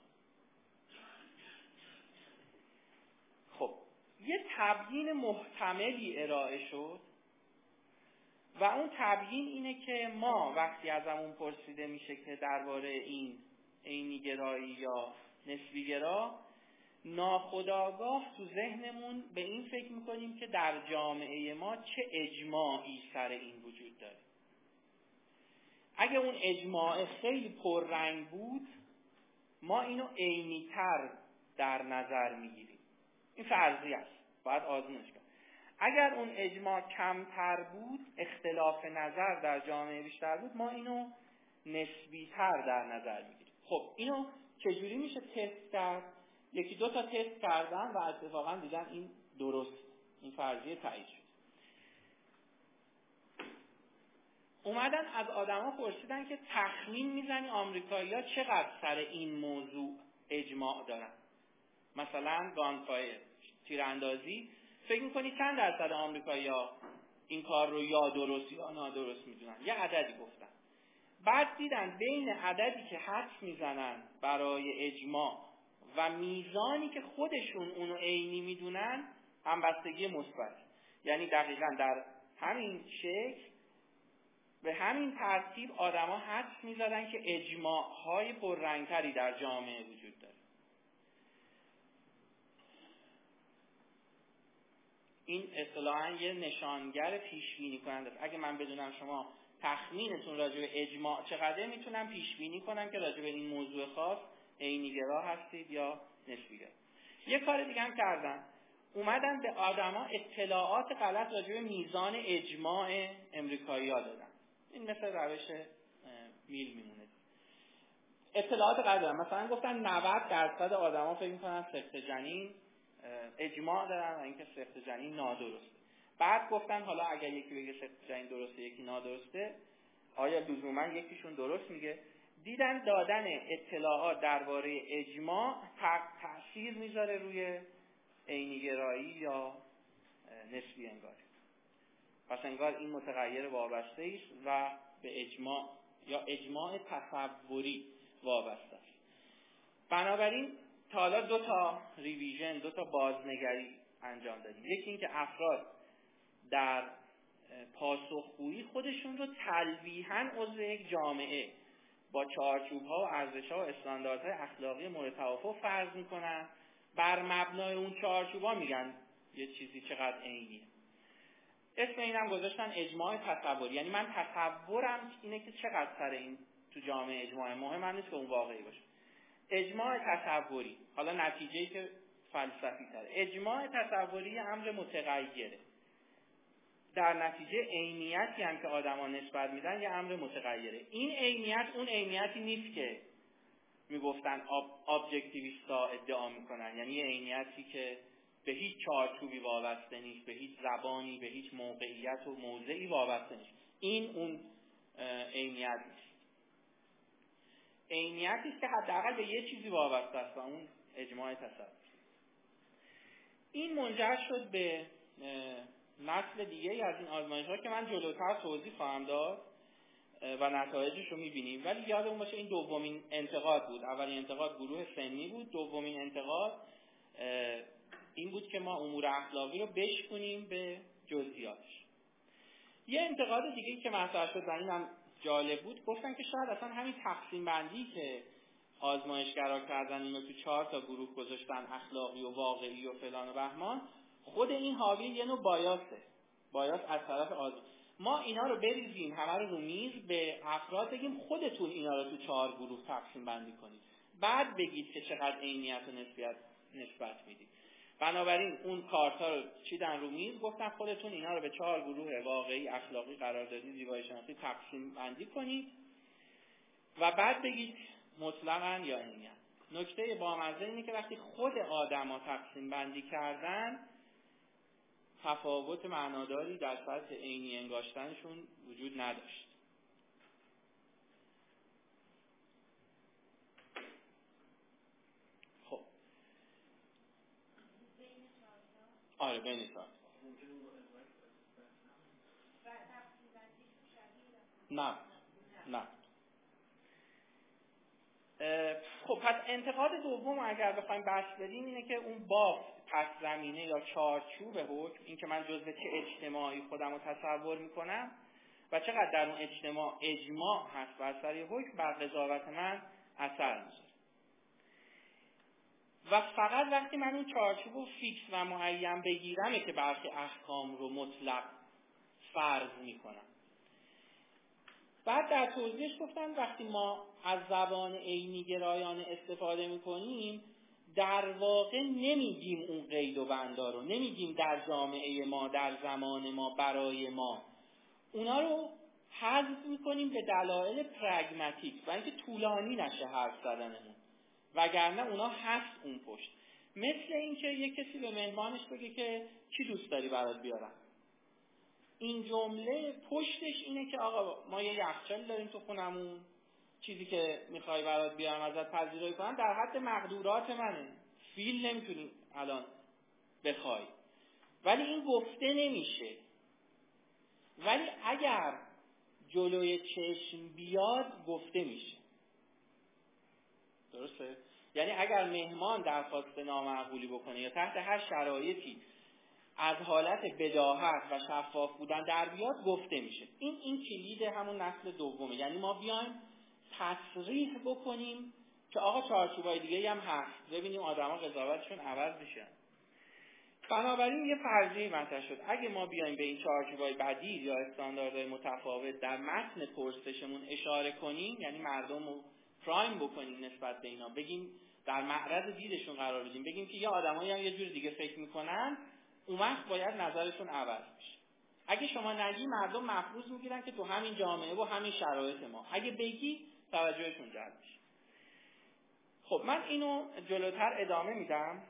[SPEAKER 2] خب یه تبیین محتملی ارائه شد و اون تبیین اینه که ما وقتی ازمون پرسیده میشه که درباره این عینی‌گرایی یا نسبی‌گرا، ناخودآگاه تو ذهنمون به این فکر میکنیم که در جامعه ما چه اجماعی سر این وجود داره. اگه اون اجماع خیلی پررنگ بود، ما اینو عینی‌تر در نظر میگیریم. این فرضی است، باید آزمونش کنیم. اگر اون اجماع کمتر بود، اختلاف نظر در جامعه بیشتر بود، ما اینو نسبی‌تر در نظر میگیریم. خب اینو چجوری میشه تست کرد؟ یکی دو تا تست کردن و اتفاقا دیدن این درست، این فرضیه تایید شد. اومدن از آدما پرسیدن که تخمین میزنی آمریکایی‌ها چقدر سر این موضوع اجماع دارن؟ مثلا گانفایر، تیراندازی، فکر میکنی چند درصد آمریکایی‌ها این کار رو یا درست یا نادرست میدونن؟ یه عددی گفتن. بعد دیدن بین عددی که حدس میزنن برای اجماع و میزانی که خودشون اونو عینی میدونن همبستگی مثبت. یعنی دقیقاً در همین شکل به همین ترتیب آدما حدس میزدن که اجماع‌های پررنگتری در جامعه وجود داره. این اصطلاحاً یه نشانگر پیش بینی کننده است. اگه من بدونم شما تخمینتون راجع به اجماع چقدره، میتونم پیش بینی کنم که راجع به این موضوع خاص عینی‌گرا هستید یا نسبی‌گرا. یه کار دیگه هم کردن، اومدن به آدما اطلاعات غلط راجع به میزان اجماع امریکایی‌ها دادن. این مثل روش میل میمونه. اطلاعات غلط دادن، مثلا گفتن 90% آدما فکر می‌کنن سفته جنین اجماع دارن و اینکه سفته جنین نادرسته. بعد گفتن حالا اگر یکی بگه سفته جنین درسته یکی نادرسته، آیا لزوما یکیشون درست میگه؟ دیدن دادن اطلاعات درباره اجماع تأثیر میذاره روی عینی‌گرایی یا نسبی انگاری. پس انگار این متغیر وابسته است و به اجماع یا اجماع تصوری وابسته است. بنابراین تا حالا 2 تا ریویژن، 2 تا بازنگری انجام دادیم. یکی این که افراد در پاسخگویی خودشون رو تلویحاً عضو یک جامعه با چارچوب‌ها و ارزش‌ها و استانداردهای اخلاقی مورد توافق فرض می‌کنن. بر مبنای اون چارچوب‌ها میگن یه چیزی چقدر عینیه. اسم اینم گذاشتن اجماع تصوری. یعنی من تصورم اینه که چقدر سر این تو جامعه اجماع، مهم نیست که اون واقعی باشه. اجماع تصوری، حالا نتیجه‌ای که فلسفی تره. اجماع تصوری امر متغیره. در نتیجه عینیتی هم که آدما نسبت میدن یه امر متغیره. این عینیت اون عینیتی نیست که میگفتن ابجکتیویستا ادعا میکنن، یعنی یه عینیتی که به هیچ چارچوبی وابسته نیست، به هیچ زبانی، به هیچ موقعیت و موضعی وابسته نیست. این اون عینیت نیست. عینیتی است که حداقل به یه چیزی وابسته است و اون اجماع تصور. این منجر شد به نسل دیگه از این آزمایش‌ها که من جلوتر توضیح خواهم داد و نتایجش رو می‌بینیم. ولی یادمون باشه این دومین انتقاد بود. اولین انتقاد گروه سنی بود، دومین انتقاد این بود که ما امور اخلاقی رو بشکنیم به جزئیاتش. یه انتقاد دیگه‌ای که مطرح شد و اینم جالب بود، گفتن که شاید اصلا همین تقسیم بندی که آزمایشگرا کردن اینو تو 4 تا گروه گذاشتن، اخلاقی و واقعی و فلان و بهمان، خود این حاوی یه نوع بایاس از طرف ما اینا رو بریزیم همه رو میز، به افراد بگیم خودتون اینا رو تو 4 گروه تقسیم بندی کنید، بعد بگید که چقدر عینیت و نسبت میدید. بنابراین اون کارتا رو چیدن رو میز، گفتن خودتون اینا رو به 4 گروه واقعی، اخلاقی، قراردادی، زیبایی شناختی تقسیم بندی کنید و بعد بگید مطلقاً یا عینیت. نکته بامزه اینه که وقتی خود آدما تقسیم بندی کردن، تفاوت معناداری در سطح عینی انگاشتنشون وجود نداشت. خب آره بین سال نه. خب پس انتقاد دوم اگر بخوایم بحث بدیم اینه که اون بافت، پس زمینه یا چارچوب حکم، این که من جزء چه اجتماعی خودم رو تصور میکنم و چقدر در اون اجماع هست و اثر حکم بر قضاوت من اثر میذاره. و فقط وقتی من اون چارچوب رو فیکس و معین بگیرمه که برخی احکام رو مطلق فرض میکنم. بعد در توضیحش گفتن وقتی ما از زبان عینی گرایانه استفاده میکنیم، در واقع نمیگیم اون قید و بندا رو، نمیگیم در جامعه ما، در زمان ما، برای ما. اونا رو حذف میکنیم به دلایل پرگماتیک و اینکه طولانی نشه حرف زدنمون، وگرنه اونا هست اون پشت. مثل اینکه یک کسی به مهمانش بگه که چی دوست داری برات بیارم. این جمله پشتش اینه که آقا ما یه یخچال داریم تو خونمون، چیزی که میخوای برات بیارم ازت پذیرایی کنم در حد مقدورات منه، فیل نمیتونی الان بخوای، ولی این گفته نمیشه. ولی اگر جلوی چشم بیاد گفته میشه. درسته؟ یعنی اگر مهمان درخواست نامعقولی بکنه یا تحت هر شرایطی از حالت بداهت و شفاف بودن در بیاد گفته میشه. این کلید همون نسل دومه. یعنی ما بیایم تصریح بکنیم که آقا چارچوبای دیگه هم هست، ببینیم آدما قضاوتشون عوض میشه. بنابراین یه فرضیه مطرح شد، اگه ما بیایم به این چارچوبای بدیل یا استانداردهای متفاوت در متن پرسشمون اشاره کنیم، یعنی مردم رو پرایم بکنیم نسبت به اینا، بگیم در معرض دیدشون قرار بدیم، بگیم که یه آدمایی هم یه جور دیگه فکر میکنن، اون وقت باید نظرشون عوض بشه. اگه شما نگی مردم مفروض میگیرن که تو همین جامعه و همین شرایط ما، اگه بگی توجهشون جلب میشه. خب من اینو جلوتر ادامه میدم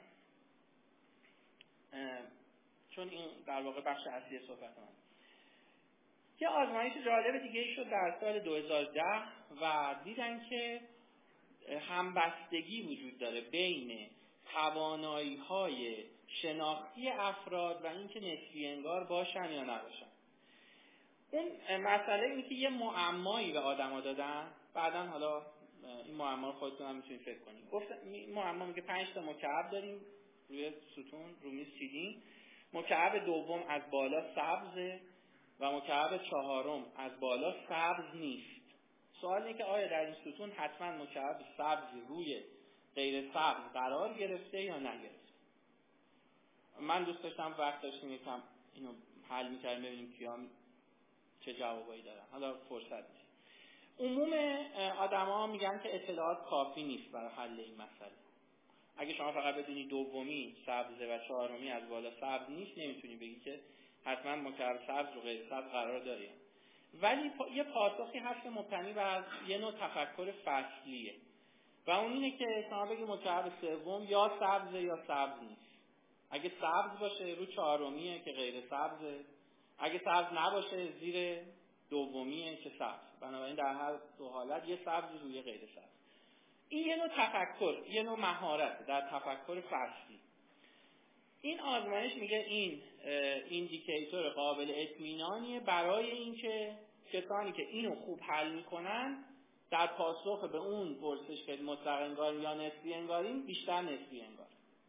[SPEAKER 2] چون این در واقع بخش اصلی صحبت من. یه آزمایش جالب دیگه شد در سال 2010 و دیدن که همبستگی وجود داره بین توانایی‌های شناختی افراد و اینکه نسبی انگار باشن یا نباشن. اون مسئله اینه که یه معمایی به آدما دادن، بعدن حالا این معما رو خودتون هم میتونید فکر کنید. گفتن این معما میگه 5 تا مکعب داریم روی ستون رو میز چیدیم، مکعب دوم از بالا سبزه و مکعب چهارم از بالا سبز نیست. سوال اینه که آیا در این ستون حتما مکعب سبز روی غیر سبز قرار گرفته یا نگرفته؟ من دوست داشتم وقت داشتیم یکم اینو حل می‌کردیم ببینیم کیا چه جوابایی دارن. حالا فرصت میشه. عموم آدما میگن که اطلاعات کافی نیست برای حل این مسئله. اگه شما فقط بدونی دومی سبزه و چهارمی از بالا سبز نیست، نمیتونی بگی که حتما مکعب سبز رو غیر سبز قرار داره. ولی یه پاسخی هست که مبتنی بر یه نوع تفکر فصلیه و اون اینه که شما بگی مکعب سوم یا سبزه یا سبز نیست. اگه سبز باشه رو چهارمیه که غیر سبزه، اگه سبز نباشه زیر دومیه که سبز. بنابراین در هر دو حالت یه سبز روی غیر سبز. این یه نوع تفکر، یه نوع مهارت در تفکر فصلی. این آزمایش میگه این ایندیکیتور قابل اطمینانیه برای اینکه کسانی که اینو خوب حل میکنن در پاسخ به اون پرسش که مطلق انگار یا نسبی انگاریم بیشتر نسبی انگار.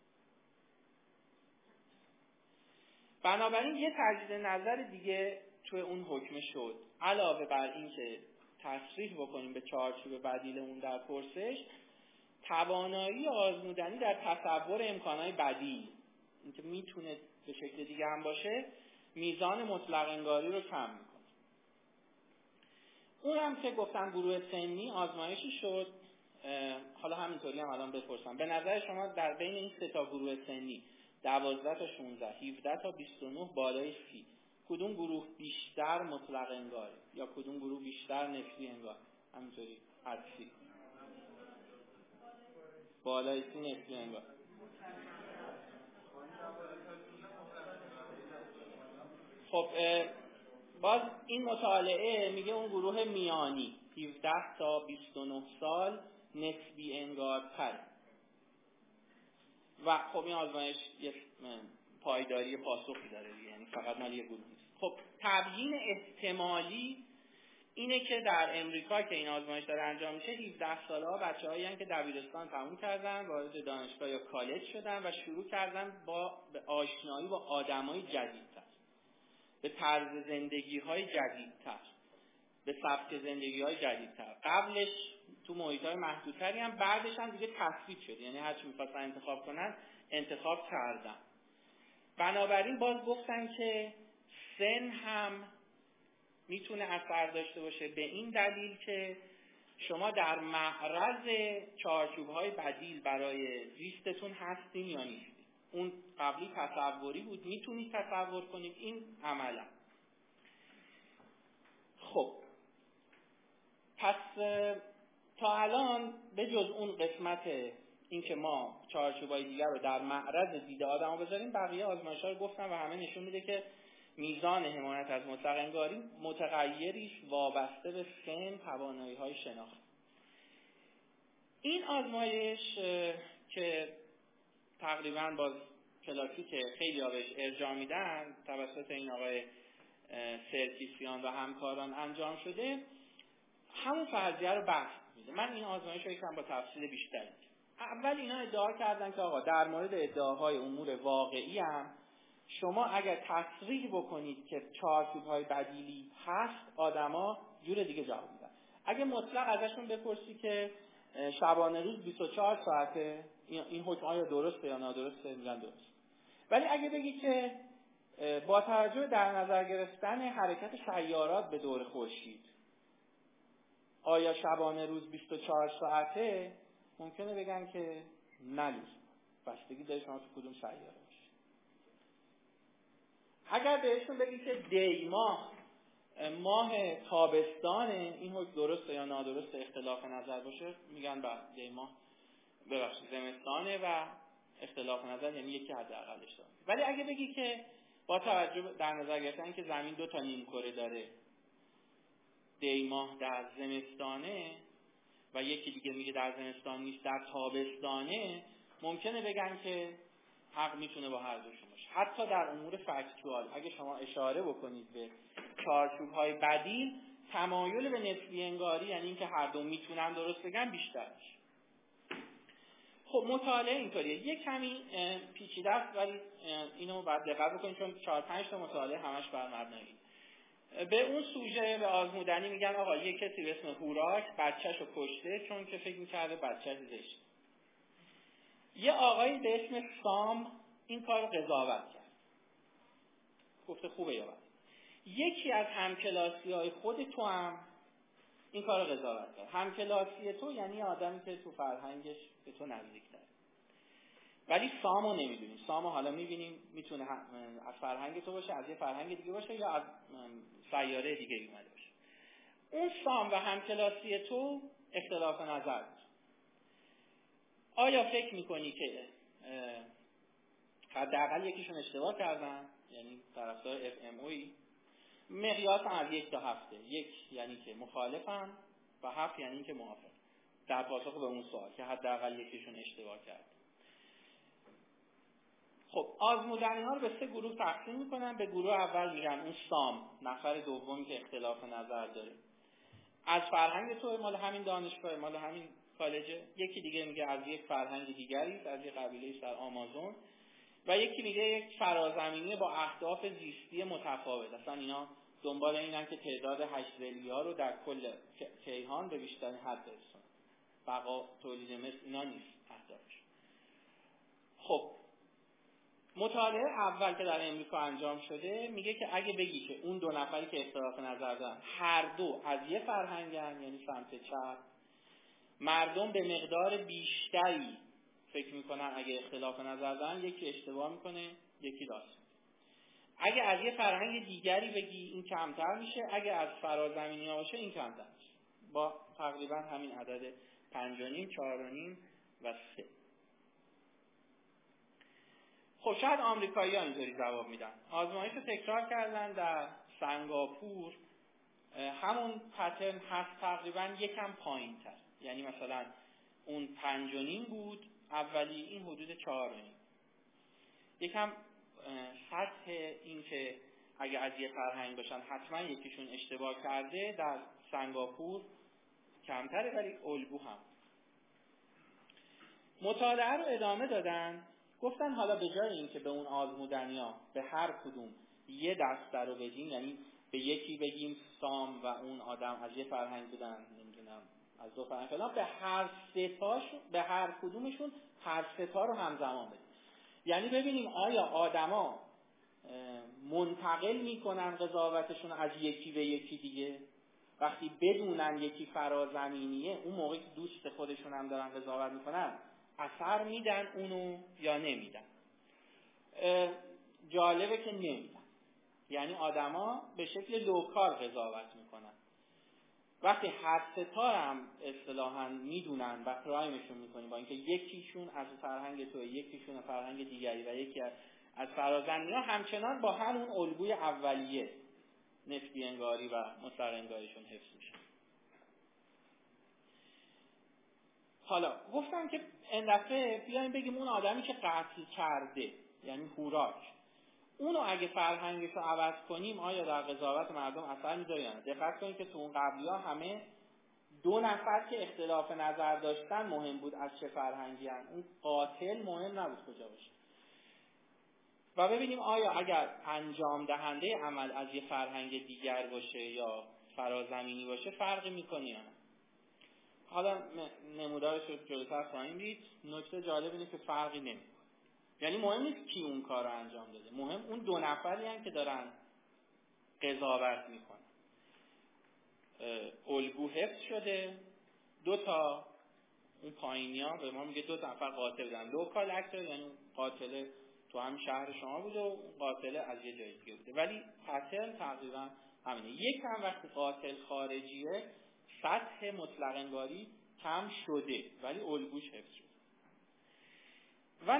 [SPEAKER 2] بنابراین یه تجدید نظر دیگه توی اون حکم شد، علاوه بر این که تصریح بکنیم به چارچوب بدیل اون در پرسش، توانایی آزمودنی در تصور امکانهای بدیل، اینکه میتونه به شکل دیگه هم باشه، میزان مطلق انگاری رو کم میکنه. اون هم که گفتم گروه سنی آزمایشی شد. حالا همینطوری هم الان بپرسم، به نظر شما در بین این سه تا گروه سنی 12 تا 16 17 تا 29 بالای 30 کدوم گروه بیشتر مطلق انگاره یا کدوم گروه بیشتر نسبی انگار؟ همینطوری حدسی بالای 30 نسبی انگار. خب باز این مطالعه میگه اون گروه میانی 17 تا 29 سال نسبی انگارتر و خب این آزمایش یه پایداری پاسخی داره دیگه، یعنی فقط مال یه گروه نیست. خب تبیین احتمالی اینه که در امریکا که این آزمایش داره انجام میشه 17 ساله‌ها بچه‌هایی هستن که دبیرستان تموم کردن، وارد دانشگاه یا کالج شدن و شروع کردن به آشنایی با آدمای جدیدتر، به طرز زندگی‌های جدیدتر، به سبک زندگی‌های جدیدتر. قبلش تو محیط‌های محدودتری هم، بعدش هم دیگه تثبیت شد، یعنی هر چی می‌خواستن انتخاب کنن انتخاب کردن. بنابراین باز گفتن که سن هم میتونه اثر داشته باشه، به این دلیل که شما در معرض چارچوب‌های بدیل برای زیستتون هستین یا نیستین. اون قبلی تصوری بود، میتونید تصور کنید، این عملا. خب پس تا الان به جز اون قسمت این که ما چارچوبای دیگر رو در معرض دید آدم‌ها بذاریم، بقیه آزمایش‌ها رو گفتم و همه نشون میده که میزان حمایت از مطلق انگاری متغیریش وابسته به سن، توانایی‌های شناخت. این آزمایش که تقریباً باز کلاسیکه، خیلی بهش ارجاع میدن، توسط این آقای سرکیسیان و همکاران انجام شده، همون فرضیه رو بحث میده. من این آزمایش رو یکم با تفصیل بیشتری. اول اینا ادعا کردن که آقا در مورد ادعاهای امور واقعی هم شما اگر تصریح بکنید که چارچوب‌های بدیلی هست، آدما جور دیگه جواب میدن. اگه مطلق ازشون بپرسی که شبانه روز 24 ساعته، این حکم آیا درسته یا نادرسته، میگن درست. ولی اگه بگی که با توجه در نظر گرفتن حرکت سیارات به دور خورشید آیا شبانه روز 24 ساعته، ممکنه بگن که نه، بستگی داره شما تو کدوم سیاره باشید. اگر بهشون بگی که دی ماه تابستانه، این حکم درسته یا نادرسته اختلاف نظر باشه، میگن بعد دی ماه زمستانه و اختلاف نظر یعنی یکی حداقلش داره. ولی اگه بگی که با توجه در نظر گرفتن که زمین 2 تا نیمکره داره، دی ماه در زمستانه و یکی دیگه میگه در زمستان نیست، در تابستانه، ممکنه بگن که حق میتونه با هر دوشون باشه. حتی در امور فکتوال اگه شما اشاره بکنید به چارچوب‌های بدیل، تمایل به نسبی انگاری، یعنی اینکه هر دو میتونن درست بگن، بیشتر میشه. خب مطالعه اینطوریه، یک کمی پیچیده است، ولی اینو باید دقت بکنید چون 4-5 تا مطالعه همش بر مبنای به اون سوژه به آزمودنی میگن آقا یه کسی به اسم هوراک بچه‌شو کشته چون که فکر می‌کرده بچه‌ش زشت. یه آقایی به اسم سام این کارو قضاوت کرد، گفته خوبه یا بد. یکی از همکلاسی‌های خود تو هم این کارو قضاوت کرد. همکلاسی تو یعنی آدمی که تو فرهنگش به تو نزدیک‌تره، ولی سامو نمیدونیم. سامو حالا میبینیم میتونه از فرهنگ تو باشه، از یه فرهنگ دیگه باشه، یا از سیاره دیگه اومده باشه. اون سام و همکلاسی تو اختلاف نظر بود. آیا فکر میکنی که حداقل یکیشون اشتباه کردن، یعنی طرفدار FMOی؟ مقیاس از 1 تا 7، 1 یعنی که مخالفن و 7 یعنی که موافق. در پاسخ به اون سوال که حداقل یکیشون اشتباه کرد. خب آزمودنی ها رو به 3 گروه تقسیم میکنن. به گروه اول میگن اون سام، نفر دومی که اختلاف نظر داره، از فرهنگ تو، مال همین دانشگاه، مال همین کالجه. یکی دیگه میگه از یک فرهنگ دیگری، از یک قبیله در آمازون، و یکی میگه یک فرازمینی با اهداف زیستی متفاوت. اصلا اینا دنبال اینن که تعداد هشت‌ذیلی‌ها رو در کل کیهان به بیشترین حد برسونن. بقا، تولید مثل، اینا نیست اهدافش. خب مطالعه اول که در امریکا انجام شده میگه که اگه بگی که اون 2 نفری که اختلاف نظر دارن هر دو از یه فرهنگن، یعنی سمت چپ، مردم به مقدار بیشتری فکر میکنن اگه اختلاف نظر دارن یکی اشتباه میکنه یکی راست. اگه از یه فرهنگ دیگری بگی این کمتر میشه، اگه از فرازمینی ها باشه این کمتر میشه. با تقریبا همین عدد 5.5، 4.5 و 3. خب شاید آمریکایی ها اینطوری جواب میدن. آزمایش رو تکرار کردن در سنگاپور، همون پترن هست تقریبا یکم پایین تر، یعنی مثلا اون 5.5 بود اولی، این حدود 4.5. یکم سطح این که اگه از یه فرهنگ باشن حتما یکیشون اشتباه کرده در سنگاپور کمتره، ولی الگو هم. مطالعه رو ادامه دادن، گفتن حالا به جای این که به اون آزمودنیا به هر کدوم یه دسته رو بدیم، یعنی به یکی بگیم سام و اون آدم از یه فرهنگ بودن، نمیدونم از 2 فرهنگ فلان، به هر کدومشون هر 3 تا رو همزمان بدیم. یعنی ببینیم آیا آدما منتقل میکنن قضاوتشون از یکی به یکی دیگه، وقتی بدونن یکی فرازمینیه اون موقع که دوست خودشون هم دارن قضاوت میکنن اثر میدن اونو یا نمیدن. جالبه که نمیدن، یعنی آدما به شکل لوکال قضاوت میکنن. وقتی هر 3 تا هم اصطلاحاً میدونن و پرایمشون میکنیم، با اینکه یکیشون از فرهنگ توی، یکیشون از فرهنگ دیگری و یکی از فرازمینی‌ها، همچنان با همون الگوی اولیه نسبی انگاری و مطلق انگاریشون حفظ میشه. حالا گفتم که این دفعه بیایم بگیم اون آدمی که قتل کرده، یعنی هوراک، اونو اگه فرهنگش رو عوض کنیم آیا در قضاوت مردم اثر میذاره یا نه؟ دقت کنید که تو اون قبلی‌ها همه 2 نفر که اختلاف نظر داشتن مهم بود از چه فرهنگی هن. اون قاتل مهم نبود کجا باشه. و ببینیم آیا اگر انجام دهنده عمل از یه فرهنگ دیگر باشه یا فرازمینی باشه فرقی میکنه یا نه. حالا نمودارش رو جلوتر خواهیم دید. نکته جالب اینه که فرقی نمیکنه. یعنی مهم نیست کی اون کار رو انجام داده، مهم اون 2 نفری هستن که دارن قضاوت میکنن. الگو حفظ شده. 2 تا اون پایینی ها به ما میگه 2 نفر قاتل بودن، لوکال اکتر، یعنی قاتل تو هم شهر شما بوده و قاتل از یه جای دیگه بوده، ولی قاتل تقریبا همینه. یک هم وقتی قاتل خارجیه سطح مطلق انگاری کم شده ولی الگوش حفظ شده. و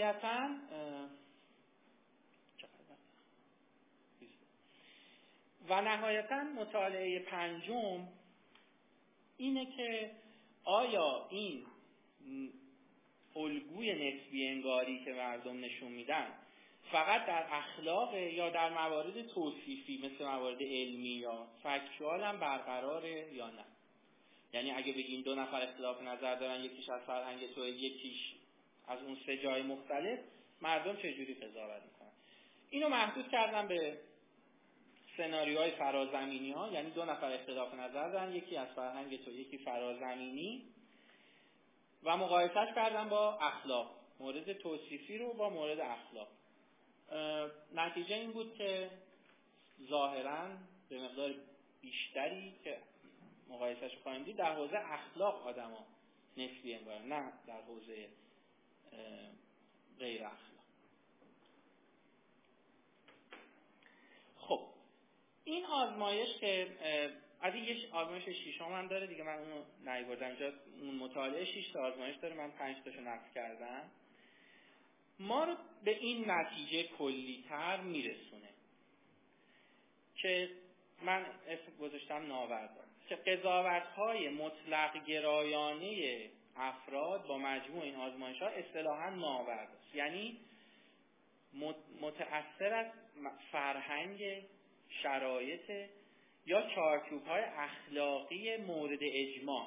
[SPEAKER 2] نهایتاً مطالعه 5 اینه که آیا این الگوی نسبی انگاری که مردم نشون میدن فقط در اخلاق یا در موارد توصیفی مثل موارد علمی یا فکتوال هم برقراره یا نه. یعنی اگه بگیم 2 نفر اختلاف نظر دارن، یکیش از فرهنگ تو، یکیش از اون 3 جای مختلف، مردم چجوری قضاوت میکنن؟ اینو محدود کردن به سناریوهای فرازمینی ها، یعنی 2 نفر اختلاف نظر دارن، یکی از فرهنگ تو یکی فرازمینی، و مقایسهش کردن با اخلاق، مورد توصیفی رو با مورد اخلاق. نتیجه این بود که ظاهراً به مقدار بیشتری که مقایسهش رو خواهیم دید در حوزه اخلاق آدما نسبی انگارن، نه در حوزه غیر اخلاق. خب این آزمایش که از این یه آزمایش 6 هم داره دیگه، من اونو نیاوردم اینجا. اون مطالعه 6 تا آزمایش داره، من 5 تاشو نقل کردم. ما رو به این نتیجه کلی‌تر میرسونه که من اسم گذاشتم ناوردان. که قضاوت‌های مطلق گرایانه افراد با مجموع این آزمایش‌ها اصطلاحاً ناورداست، یعنی متأثر از فرهنگ، شرایط یا چارچوب‌های اخلاقی مورد اجماع.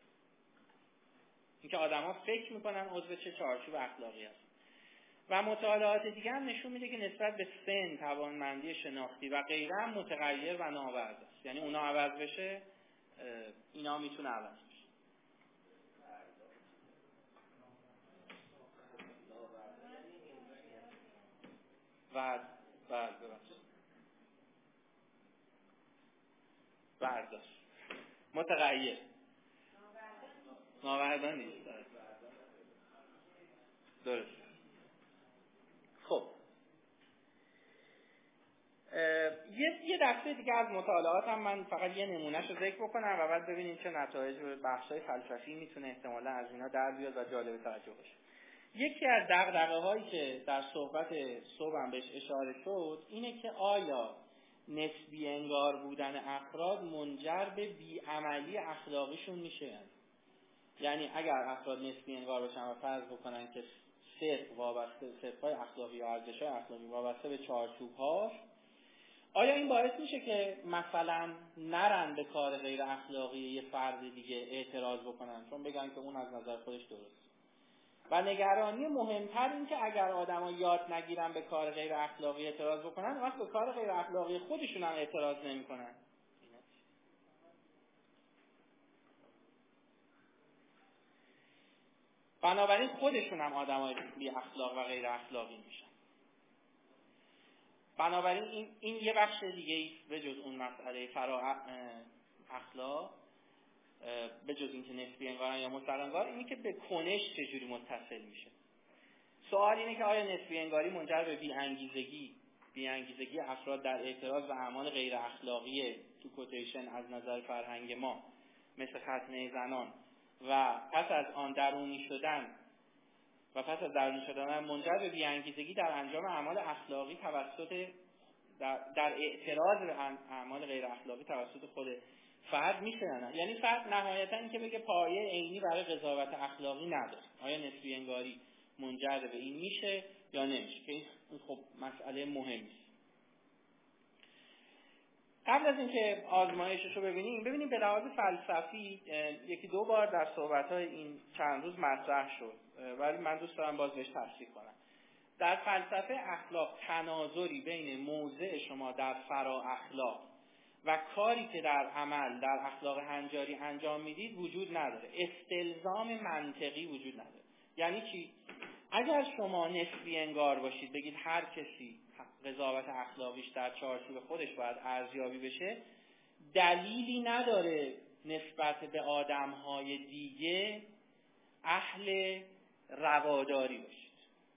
[SPEAKER 2] اینکه آدم‌ها فکر می‌کنن عضو چه چارچوب اخلاقی است. و مطالعات دیگه هم نشون میده که نسبت به سن، توانمندی شناختی و غیره هم متغیر و ناورد است. یعنی اونا عوض بشه، اینا میتونه عوض بشه. برداشت متغیر، ناوردان نیست. درست. خب یه دسته دیگه از مطالعات هم من فقط یه نمونهش رو ذکر بکنم و بعد ببینیم چه نتایج و بخشای فلسفی میتونه احتمالاً از اینا در بیاد و جالب توجه باشه. یکی از دغدغه‌هایی که در صحبت صبحم بهش اشاره شد اینه که آیا نسبی انگار بودن افراد منجر به بیعملی اخلاقیشون میشه؟ یعنی اگر افراد نسبی انگار باشن و فرض بکنن که صرف‌های اخلاقی یا ارزش‌های اخلاقی وابسته به چارچوب‌ها، آیا این باعث میشه که مثلا نرن به کار غیر اخلاقی یه فرد دیگه اعتراض بکنن چون بگن که اون از نظر خودش درست؟ و نگرانی مهمتر این که اگر آدما یاد نگیرن به کار غیر اخلاقی اعتراض بکنن، وقت به کار غیر اخلاقی خودشون هم اعتراض نمی‌کنن. بنابراین خودشون هم آدمای بی اخلاق و غیر اخلاقی میشن. بنابراین این یه بخش دیگه ایست به جز اون مسئله اخلاق، به جز اینکه نسبی انگارن یا مطلق انگار، اینی که به کنش چجوری متصل میشه. سوال اینه که آیا نسبی انگاری منجر به بی‌انگیزگی افراد در اعتراض و اعمال غیر اخلاقی تو کوتیشن از نظر فرهنگ ما مثل ختنه زنان و پس از درونی شدن منجر به بی‌انگیزگی در انجام اعمال اخلاقی توسط در اعتراض به اعمال غیر اخلاقی توسط خود فرد میشه نه؟ یعنی فرد نهایتا این که بگه پایه عینی برای قضاوت اخلاقی نداره. آیا نسبی انگاری منجر به این میشه یا نمیشه؟ که این خب مسئله مهمی است. قبل از اینکه آزمایشش رو ببینیم به لحاظ فلسفی یکی دو بار در صحبت‌های این چند روز مطرح شد، ولی من دوست دارم باز بهش تفصیل کنم. در فلسفه اخلاق تناظری بین موضع شما در فرا اخلاق و کاری که در عمل در اخلاق هنجاری انجام میدید وجود نداره. استلزام منطقی وجود نداره. یعنی چی؟ اگر شما نسبی انگار باشید، بگید هر کسی قضاوت اخلاقیش در چارچوب خودش باید ارزیابی بشه، دلیلی نداره نسبت به آدم‌های دیگه اهل رواداری باشید.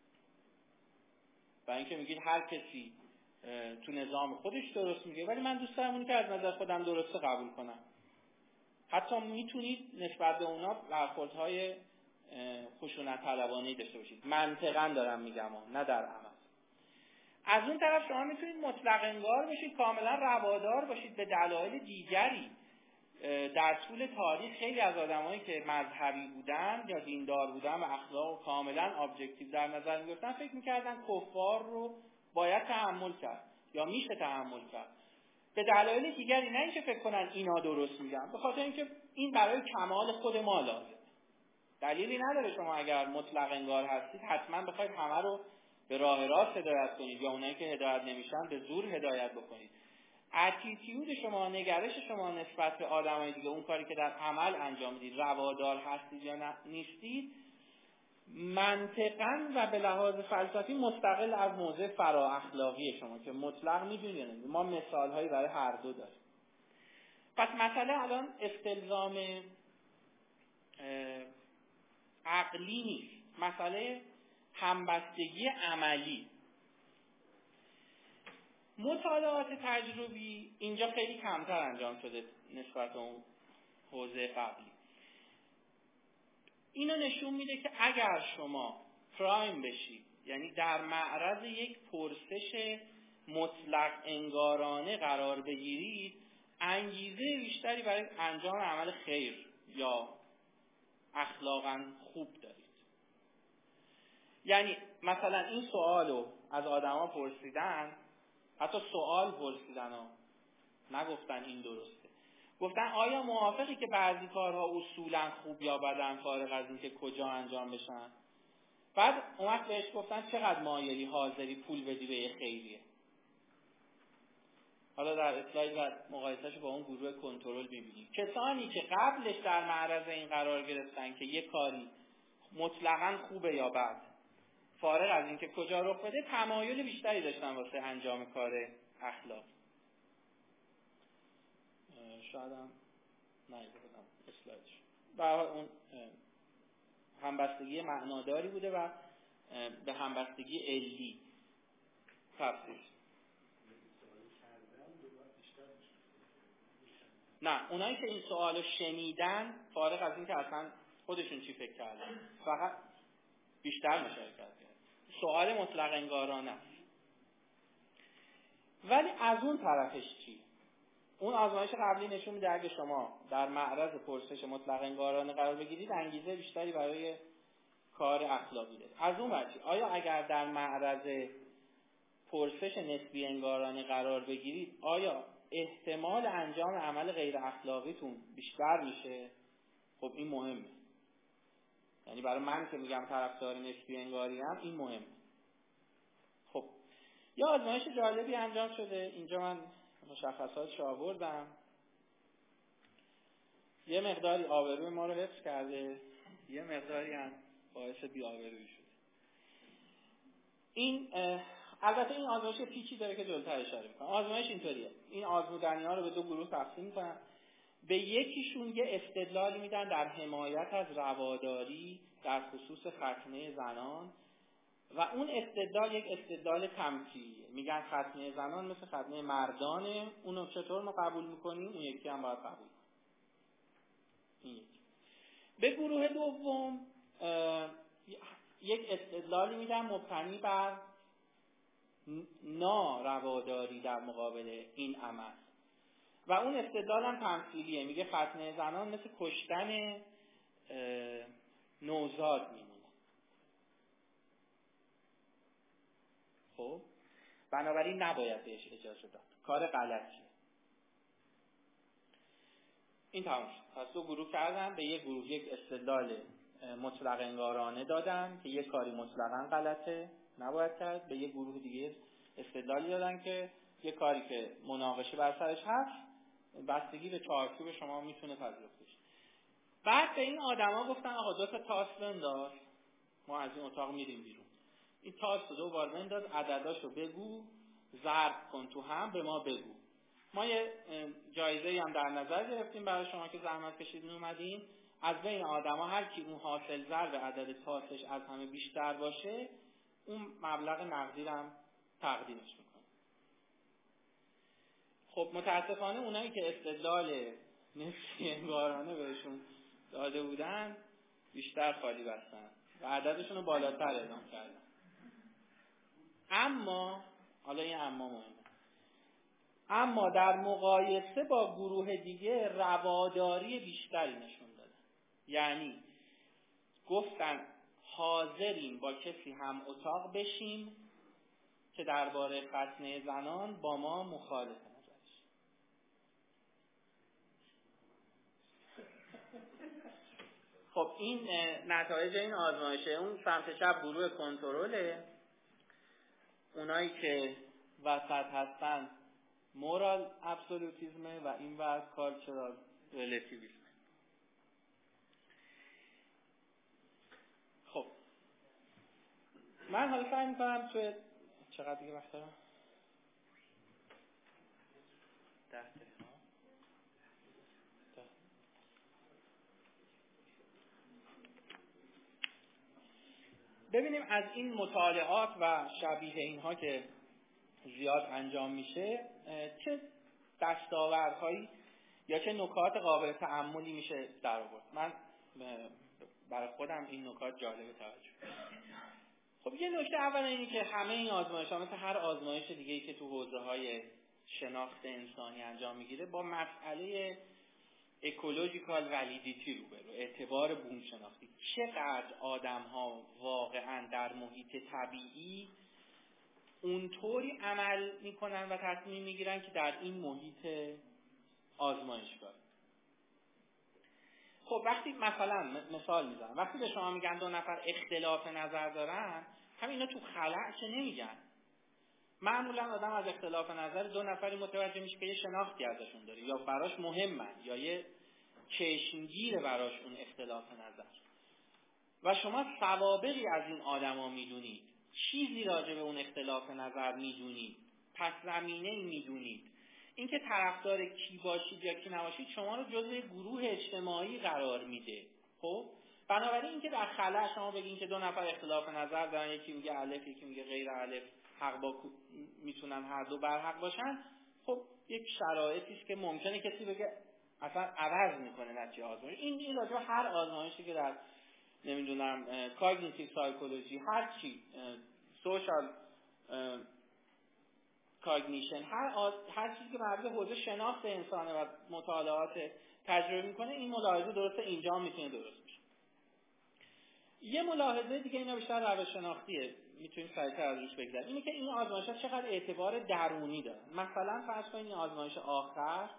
[SPEAKER 2] و اینکه میگید هر کسی تو نظام خودش درست میگه، ولی من دوست دارم اونی که از نظر خودم درسته قبول کنم. حتی میتونید نسبت به اونا برخوردهای خشونت طلبانه‌ای داشته باشید. منطقاً دارم میگم، نه در عمل. از اون طرف شما میتونید مطلق انگار باشید، کاملا روادار باشید به دلایل دیگری. در طول تاریخ خیلی از آدمایی که مذهبی بودن یا دیندار بودن و اخلاق کاملا ابجکتیو در نظر می‌گرفتن فکر می‌کردن کفار رو باید تحمل کرد یا میشه تحمل کرد به دلایل دیگری، نه اینکه فکر کنن اینا درست میگن، به خاطر اینکه این برای کمال خود ما لازم. دلیلی نداره شما اگر مطلق انگار هستید حتما بخواید همه رو به راه راست هدایت کنید یا اونایی که هدایت نمیشن به زور هدایت بکنید. اتیتیود شما، نگرش شما نسبت به آدمای دیگه، اون کاری که در عمل انجام میدید، روادار هستید یا نیستید، منطقاً و به لحاظ فلسفی مستقل از موضع فرا اخلاقی شما که مطلق میدونید. ما مثالهایی برای هر دو داریم. پس مسئله الان استلزام عقلی نیست، مسئله همبستگی عملی. مطالعات تجربی اینجا خیلی کمتر انجام شده نسبت به اون حوزه قبلی. اینو نشون میده که اگر شما پرایم بشید، یعنی در معرض یک پرسش مطلق انگارانه قرار بگیرید، انگیزه بیشتری برای انجام عمل خیر یا اخلاقاً خوب دارید. یعنی مثلا این سوالو از آدما پرسیدن، حتی سوال پرسیدن و نگفتن این درسته، گفتن آیا موافقی که بعضی کارها اصولاً خوب یا بدن فارغ از اینکه کجا انجام بشن؟ بعد اون بهش گفتن چقدر مایلی حاضری پول بدی به یه خیریه. حالا در اسلاید و مقایسهش با اون گروه کنترل می‌بینیم کسانی که قبلش در معرض این قرار گرفتن که یه کاری مطلقاً خوبه یا بد فارغ از اینکه کجا رخ بده، تمایل بیشتری داشتن واسه انجام کار اخلاق. شاید هم نگفتم اسلایدش. به هر حال اون همبستگی معناداری بوده و به همبستگی علی تفسیر. نه، اونایی که این سوالو شنیدن فارغ از اینکه اصلا خودشون چی فکر کردن فقط بیشتر مشارکت کردن. سوال مطلق انگارانه است. ولی از اون طرفش چی؟ اون آزمایش قبلی نشون میده اگه شما در معرض پرسش مطلق انگارانه قرار بگیرید انگیزه بیشتری برای کار اخلاقی دارید. از اون ور چی؟ آیا اگر در معرض پرسش نسبی انگارانه قرار بگیرید آیا احتمال انجام عمل غیر اخلاقیتون بیشتر میشه؟ خب این مهمه. یعنی برای من که میگم طرفدار نسبی انگاری ام این مهمه. خب یه آزمایش جالبی انجام شده، اینجا من مشخصاتش آوردم. یه مقداری آبروی ما رو حفظ کرده، یه مقداری هم باعث بی‌آبرویی شده. این البته این آزمایش پیچی داره که جلوتر اشاره می‌کنم. آزمایش اینطوریه. این آزمودنی‌ها رو به دو گروه تقسیم می‌کنن. به یکیشون یه استدلالی میدن در حمایت از رواداری در خصوص ختنه زنان و اون استدلال یک استدلال تمثیلیه. میگن ختنه زنان مثل ختنه مردانه، اونو چطور ما قبول می‌کنیم؟ اون یکی هم باید قبول کنیم. این یکی. به گروه دوم یک استدلالی میدن مبتنی بر نارواداری در مقابل این عمل و اون استدلال هم تمثیلیه. میگه ختنه زنان مثل کشتن نوزاد میمونه. خب بنابراین نباید بهش اجازه داد، کار غلطیه. این تمام شد. پس دو گروه کردن، به یک گروه یک استدلال مطلق انگارانه دادن که یک کاری مطلقاً غلطه نباید کرد، به یک گروه دیگه استدلالی دادن که یک کاری که مناقشه بر سرش هست بستگی به چارچوب شما میتونه پذیرفته بشه. بعد به این آدما گفتن آقا دو تا تاس بنداز، ما از این اتاق میریم بیرون، این تاس رو دو بار بنداز، عدداشو بگو، ضرب کن تو هم، به ما بگو. ما یه جایزه‌ای هم در نظر گرفتیم برای شما که زحمت کشیدین اومدین. از بین آدما هر کی اون حاصل ضرب عدد تاسش از همه بیشتر باشه اون مبلغ نقدی رو هم تقدیمش میکنه. خب متاسفانه اونایی که استدلال نسبی انگارانه بهشون داده بودن بیشتر خالی بستن و عددشون رو بالاتر اعلام کردن. اما حالا این اما مهمه، اما در مقایسه با گروه دیگه رواداری بیشتری نشون دادن. یعنی گفتن حاضریم با کسی هم اتاق بشیم که درباره ختنه زنان با ما مخالف نظرش. خب این نتایج این آزمایشه. اون سمت چپ گروه کنترله، اونایی که وسط هستن مورال ابسولوتیسمه و این ور کالچرال ریلیتیویسم. خب من حالا سعی می‌کنم توی چقدر دیگه وقت دارم؟ 10 دقیقه. ببینیم از این مطالعات و شبیه اینها که زیاد انجام میشه چه دستاوردهایی یا چه نکات قابل تأملی میشه در آورد. من برای خودم این نکات جالب توجه. خب یه نکته اول اینه که همه این آزمایش‌ها مثل هر آزمایش دیگه‌ای که تو حوزه‌های شناخت انسانی انجام میگیره با مسئله اکولوژیکال ولیدیتی روبرو، اعتبار بوم شناختی. چقدر آدم ها واقعا در محیط طبیعی اونطوری عمل میکنن و تصمیم میگیرن که در این محیط آزمایشگاه. خب وقتی مثال میزنم، وقتی به شما میگن 2 نفر اختلاف نظر دارن، همینا تو خلأ چه نمیگن. معمولا آدم از اختلاف نظر 2 نفری متوجه میشه که یه شناختی ازشون داره یا براش مهمن یا یه چشمگیر براش اون اختلاف نظر. و شما سوابقی از این آدما میدونید، چیزی راجع به اون اختلاف نظر میدونید، پس زمینه میدونید. اینکه طرفدار کی باشید یا کی نباشید شما رو جزو گروه اجتماعی قرار میده. خب بنابراین اینکه در خلأ شما بگین که 2 نفر اختلاف نظر دارن، یکی میگه الف یکی میگه غیر الف، حق با میتونن هر دو بر حق باشن، خب یک شرایطی است که ممکنه کسی بگه اصلا عوض میکنه نتیجه آزمایش. این راجع به هر آزمایشی که در نمیدونم کاگنیتیو سایکولوژی، هر چی، سوشال کاگنیشن، هر چیزی که مربوط به حوزه شناخت انسانه و مطالعات تجربه میکنه، این ملاحظه درسته اینجا میتونه درست بشه. یه ملاحظه دیگه، اینا بیشتر روش شناختیه، میتونیم سریعتر از روش بگذریم، اینه که این آزمایش‌ها چقدر اعتبار درونی داره. مثلا فرض کنید این آزمایش آخر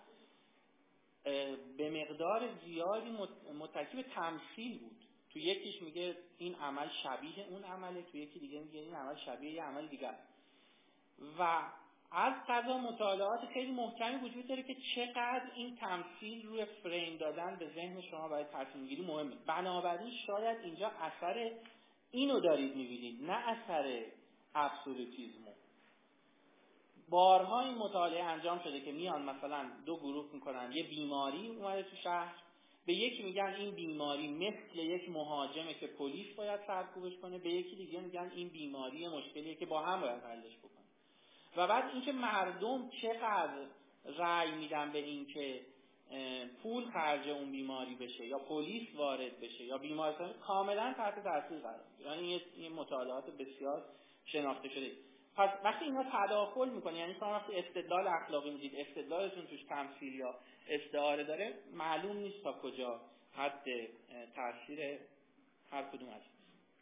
[SPEAKER 2] به مقدار زیادی متکی به تمثیل بود. تو یکیش میگه این عمل شبیه اون عمله، تو یکی دیگه میگه این عمل شبیه یه عمل دیگر. و از قضا مطالعات خیلی محکمی وجود داره که چقدر این تمثیل روی فریم دادن به ذهن شما برای تصمیم گیری مهمه. بنابراین شاید اینجا اثر اینو دارید میبینید، نه اثر ابسولوتیسمو. بارها این مطالعه انجام شده که میان مثلا 2 گروه میکنن، یه بیماری اومده تو شهر، به یکی میگن این بیماری مثل یک مهاجمه که پلیس باید سرکوبش کنه، به یکی دیگه میگن این بیماری مشکلیه که با هم باید حلش بکنه. و بعد اینکه مردم چقدر رأی میدن به این که پول خرج اون بیماری بشه یا پلیس وارد بشه یا بیمارستان، کاملا تحت تاثیر قرار میگیره. یعنی این مطالعات بسیار شناخته شده. پس وقتی اینا تداخل میکنه، یعنی شما وقتی استدلال اخلاقی میدید، استدلالتون توش تمثیل یا استعاره داره، معلوم نیست تا کجا حد تاثیر هر کدوم هست.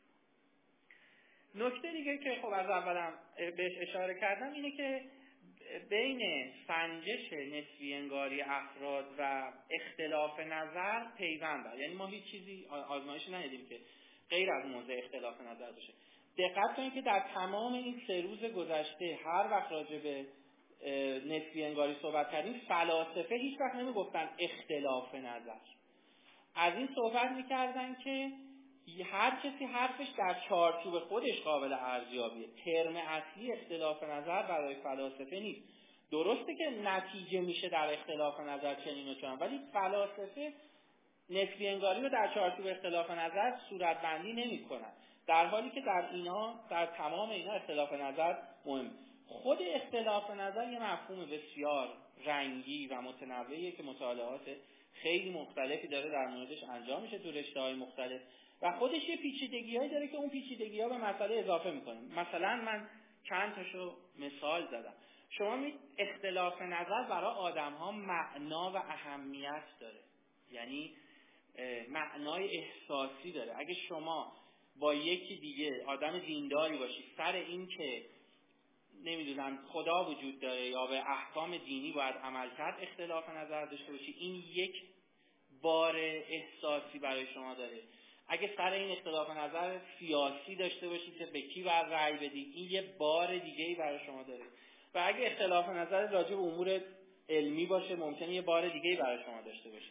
[SPEAKER 2] نکته دیگه که خب از اولم بهش اشاره کردم اینه که بین سنجش نسبی انگاری افراد و اختلاف نظر پیوند داره. یعنی ما هیچ چیزی آزمایشی ندیدیم که غیر از موضع اختلاف نظر باشه. دقت کنید که در تمام این 3 روز گذشته هر وقت راجع به نسبی انگاری صحبت کردیم، فلاسفه هیچ وقت نمیگفتن اختلاف نظر. از این صحبت میکردن که هر کسی حرفش در چارچوب خودش قابل ارزیابیه. ترم اصلی اختلاف نظر برای فلاسفه نیست. درسته که نتیجه میشه در اختلاف نظر چنین و چنان، ولی فلاسفه نسبی انگاری رو در چارچوب اختلاف نظر صورتبندی نمی‌کنن، در حالی که در تمام اینا اختلاف نظر مهم. خود اختلاف نظر یه مفهوم بسیار رنگی و متنوعیه که مطالعات خیلی مختلفی داره در موردش انجام میشه تو رشته‌های مختلف و خودش یه پیچیدگی‌هایی داره که اون پیچیدگی‌ها به مسئله اضافه می‌کنه. مثلا من چند تاشو مثال زدم. شما اختلاف نظر برای آدم‌ها معنا و اهمیت داره، یعنی معنای احساسی داره. اگه شما با یکی دیگه آدم دینداری باشی سر این که نمیدونم خدا وجود داره یا به احکام دینی باید عمل کرد اختلاف نظر داشته باشی، این یک بار احساسی برای شما داره. اگه سر این اختلاف نظر سیاسی داشته باشید که به کی باید رأی بدید، این یه بار دیگه‌ای برای شما داره. و اگه اختلاف نظر راجع به امور علمی باشه ممکنه یه بار دیگه‌ای برای شما داشته باشه.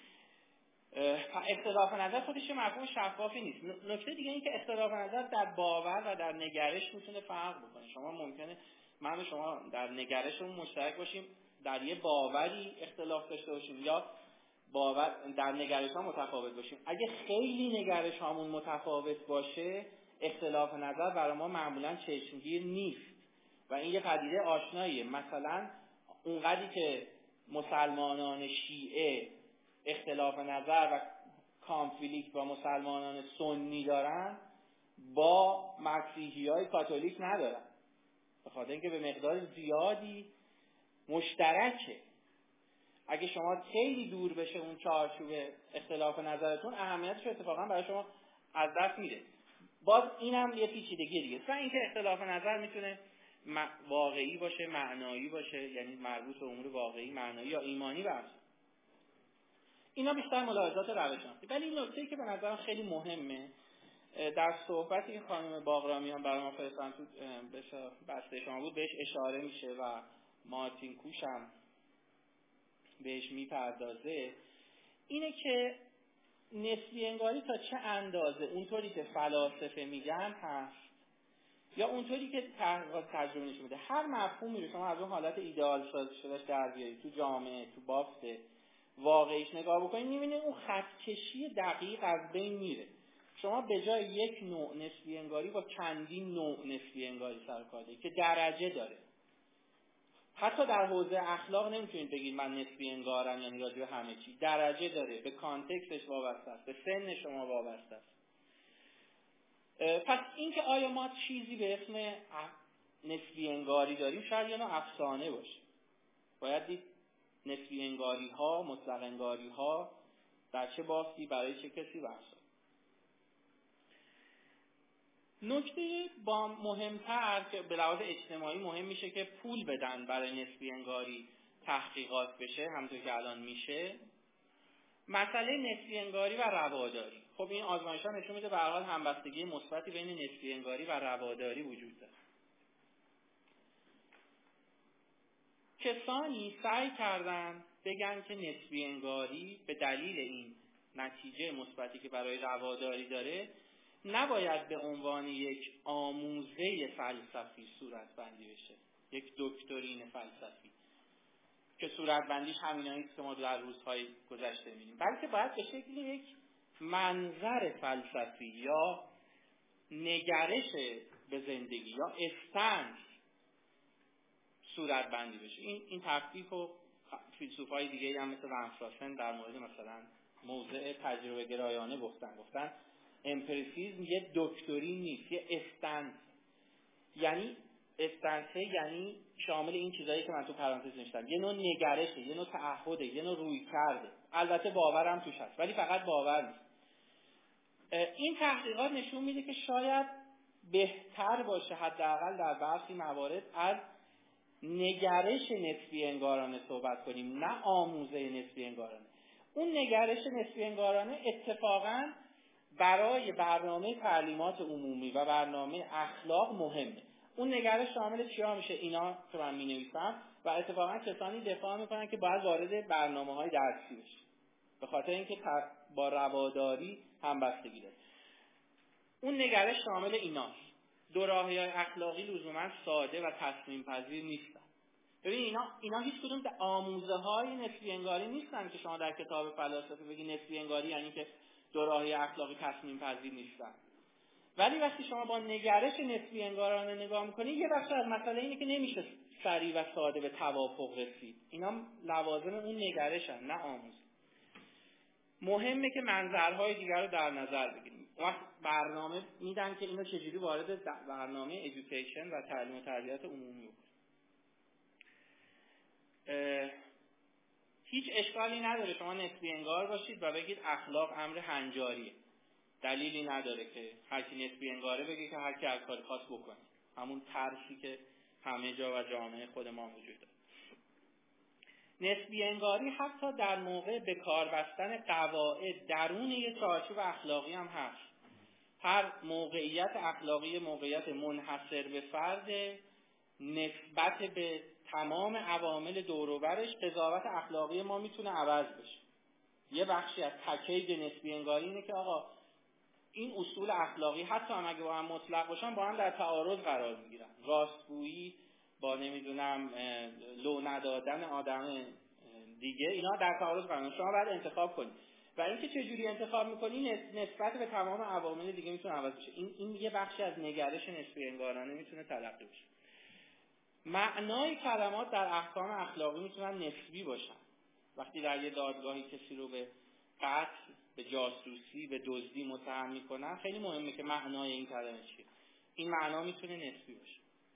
[SPEAKER 2] اختلاف نظر خودش مفهوم شفافی نیست. نکته دیگه این که اختلاف نظر در باور و در نگرش میتونه فرق بکنه. شما ممکنه من و شما در نگرشمون مشترک باشیم، در یه باوری اختلاف داشته باشیم یا در نگرش ها متفاوت باشیم. اگه خیلی نگرش هامون متفاوت باشه اختلاف نظر برای ما معمولا چشمگیر نیست و این یه پدیده آشناییه. مثلا اونقدری که مسلمانان شیعه اختلاف نظر و کانفلیکت با مسلمانان سنی دارن با مسیحیای کاتولیک ندارن، به خاطر اینکه به مقدار زیادی مشترکه. اگه شما خیلی دور بشه اون چارچوب اختلاف نظرتون، اهمیتش اتفاقا برای شما از دست میره. باز اینم یه پیچیدگی دیگه. مثلا اینکه اختلاف نظر میتونه واقعی باشه، معنایی باشه، یعنی مربوط به امور واقعی، معنایی یا ایمانی باشه. اینا بیشتر ملاحظات روش‌شناسی. ولی این نکته‌ای که به نظرم خیلی مهمه، در صحبتی که خانم باغرامیان برای ما فرستادن تو بسته شما بود بهش اشاره میشه و مارتین کوش هم بهش میپردازه، اینه که نسبی انگاری تا چه اندازه اونطوری که فلاسفه میگن هست یا اونطوری که تحقیقات تجربه نشون میده. هر مفهومی رو شما از اون حالت ایدئال شدهش در بیارید تو جامعه، تو بافت واقعیش نگاه بکنید، میبینید اون خطکشی دقیق از بین میره. شما به جای یک نوع نسبی انگاری با چندین نوع نسبی انگاری سر کار دارید که درجه داره. حتی در حوزه اخلاق نمیتونید بگید من نسبی انگارم یعنی راجع به همه چی. درجه داره، به کانتکستش وابسته است، به سن شما وابسته است. پس اینکه آیا ما چیزی به اسم نسبی انگاری داریم شاید یه نوع افسانه باشه. باید دید نسبی انگاری ها، مطلق انگاری ها در چه بافتی برای چه کسی بحثه. نکته با مهمتر که به لحاظ اجتماعی مهم میشه که پول بدن برای نسبی انگاری تحقیقات بشه، همونطور که الان میشه، مسئله نسبی انگاری و رواداری. خب این آزمایش‌ها نشون میده به هر حال همبستگی مثبتی بین نسبی انگاری و رواداری وجود داره. کسانی سعی کردن بگن که نسبی انگاری به دلیل این نتیجه مثبتی که برای رواداری داره نباید به عنوان یک آموزه فلسفی صورت بندی بشه، یک دکترین فلسفی که صورت بندیش همیناییست که ما در روزهای گذشته می‌بینیم، بلکه باید به شکل یک منظر فلسفی یا نگرش به زندگی یا استنس صورت بندی بشه. این تفکیک و فیلسوفای دیگه هم مثل رامفراسن در مورد مثلا موضع تجربه گرایانه گفتن امپریسیزم یه دکترین نیست، یه استنس. یعنی استنسه یعنی شامل این چیزایی که من تو پرانتز نوشتم، یه نوع نگرشه، یه نوع تعهده، یه نوع روی کرده. البته باورم توش هست ولی فقط باور نیست. این تحقیقات نشون میده که شاید بهتر باشه حداقل در برخی موارد از نگرش نسبی انگارانه صحبت کنیم، نه آموزه نسبی انگارانه. اون نگرش نسبی انگارانه اتفاقاً برای برنامه تعلیمات عمومی و برنامه اخلاق مهمه. اون نگرش شامل چیا میشه؟ اینا که من می‌نویسم و اتفاقاً کسانی دفاع میکنن که باید وارد برنامه‌های درسی بشه، به خاطر اینکه با رواداری همبستگی داره. اون نگرش شامل ایناست. دو راهی‌های اخلاقی لزوماً ساده و تصمیم پذیر نیستن. ببین اینا هیچ کدوم آموزه‌های نسبی انگاری نیستن که شما در کتاب فلسفه بگی نسبی انگاری یعنی که دو راهی اخلاقی تصمیم پذیر نیستن. ولی وقتی شما با نگرش نسبی انگارانه نگاه میکنید، یه بخش از مسئله اینه که نمیشه سریع و ساده به توافق رسید. اینا لوازم اون نگرشن، نه آموز. مهمه که منظرهای دیگر رو در نظر بگیریم. وقت برنامه میدن که اینو چجوری وارد برنامه ایژوکیشن و تعلیم و تربیت عمومی بکنیم. هیچ اشکالی نداره شما نسبی انگار باشید و بگید اخلاق امر هنجاریه. دلیلی نداره که هر کی نسبی انگاره بگه که هر کی هر کاری خاص بکنه. همون طرحی که همه جا و جامعه خود ما وجود داره. نسبی انگاری حتی در موقع به کار بستن قواعد درون یک چارچوب اخلاقی هم هست. هر موقعیت اخلاقی موقعیت منحصر به فرد، نسبت به تمام عوامل دور و برش قضاوت اخلاقی ما میتونه عوض بشه. یه بخشی از تکیه نسبی انگاری اینه که آقا این اصول اخلاقی حتی هم اگه با هم مطلق باشن با هم در تعارض قرار میگیرن. راستگویی با نمیدونم لو ندادن آدم دیگه، اینا در تعارض قرار میگیرن. شما باید انتخاب کنید و اینکه چه جوری انتخاب میکنی نسبت به تمام عوامل دیگه میتونه عوض بشه. این یه بخشی از نگرش نسبی انگارانه میتونه تلقی بشه. معنای کلمات در احکام اخلاقی میتونن نسبی باشن. وقتی در یه دادگاهی کسی رو به قتل، به جاسوسی، به دزدی متهم میکنن، خیلی مهمه که معنای این کلمه چیه. این معنا میتونه نسبی باشه.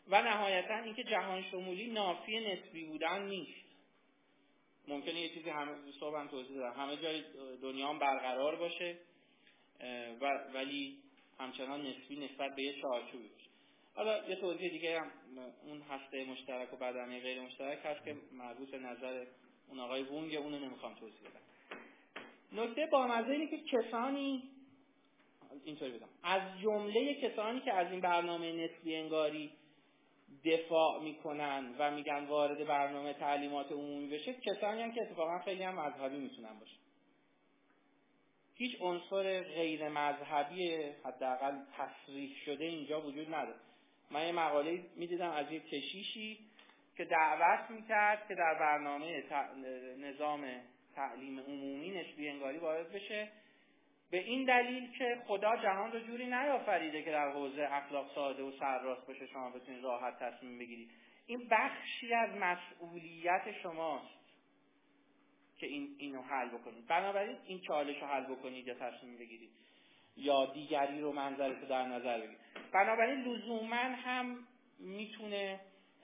[SPEAKER 2] و نهایتا اینکه جهان شمولی نافی نسبی بودن نیست. ممکنه یه چیزی صبحم توضیح دادم همه جای دنیا هم برقرار باشه ولی همچنان نسبی نسبت به یه چارچوبی باشه. حالا یه توضیح دیگه هم اون هسته مشترک و بدنه غیر مشترک هست که مربوط به نظر اون آقای وونگ، اونو نمیخوام توضیح بدم. نکته بامزه اینه که کسانی اینطوری بگم از جمله کسانی که از این برنامه نسبی انگاری دفاع میکنن و میگن وارد برنامه تعلیمات عمومی بشه، کسانی هم که اتفاقا خیلی هم مذهبی میتونن باشه. هیچ عنصر غیر مذهبی حداقل تصریح شده اینجا وجود نداره. من یه مقاله میدیدم از یک کشیشی که دعوت میکرد که در برنامه نظام تعلیم عمومی نسبی انگاری وارد بشه، به این دلیل که خدا جهان رو جوری نیافریده که در حوزه اخلاق ساده و سرراست باشه شما بتونید راحت تصمیم بگیرید. این بخشی از مسئولیت شماست که اینو حل بکنید. بنابراین این چالش رو حل بکنید یا تصمیم بگیرید یا دیگری رو منظرش رو در نظر بگیرید. بنابراین لزوما هم میتونه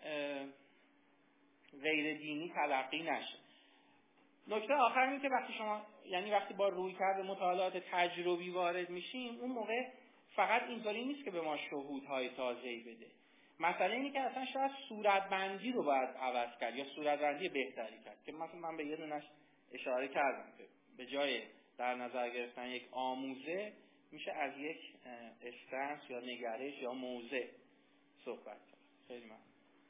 [SPEAKER 2] غیر دینی تلقی نشه. نکته آخر این که وقتی با رویکرد مطالعات تجربی وارد میشیم، اون موقع فقط اینطوری نیست که به ما شهودهای تازه‌ای بده. مثلا اینه که اصلا شاید صورتبندی رو باید عوض کرد یا صورتبندی بهتری کرد، که مثلا من به یه دونش اشاره کردم که به جای در نظر گرفتن یک آموزه میشه از یک استنس یا نگرش یا موضع صحبت کرد. خیلی ممنون.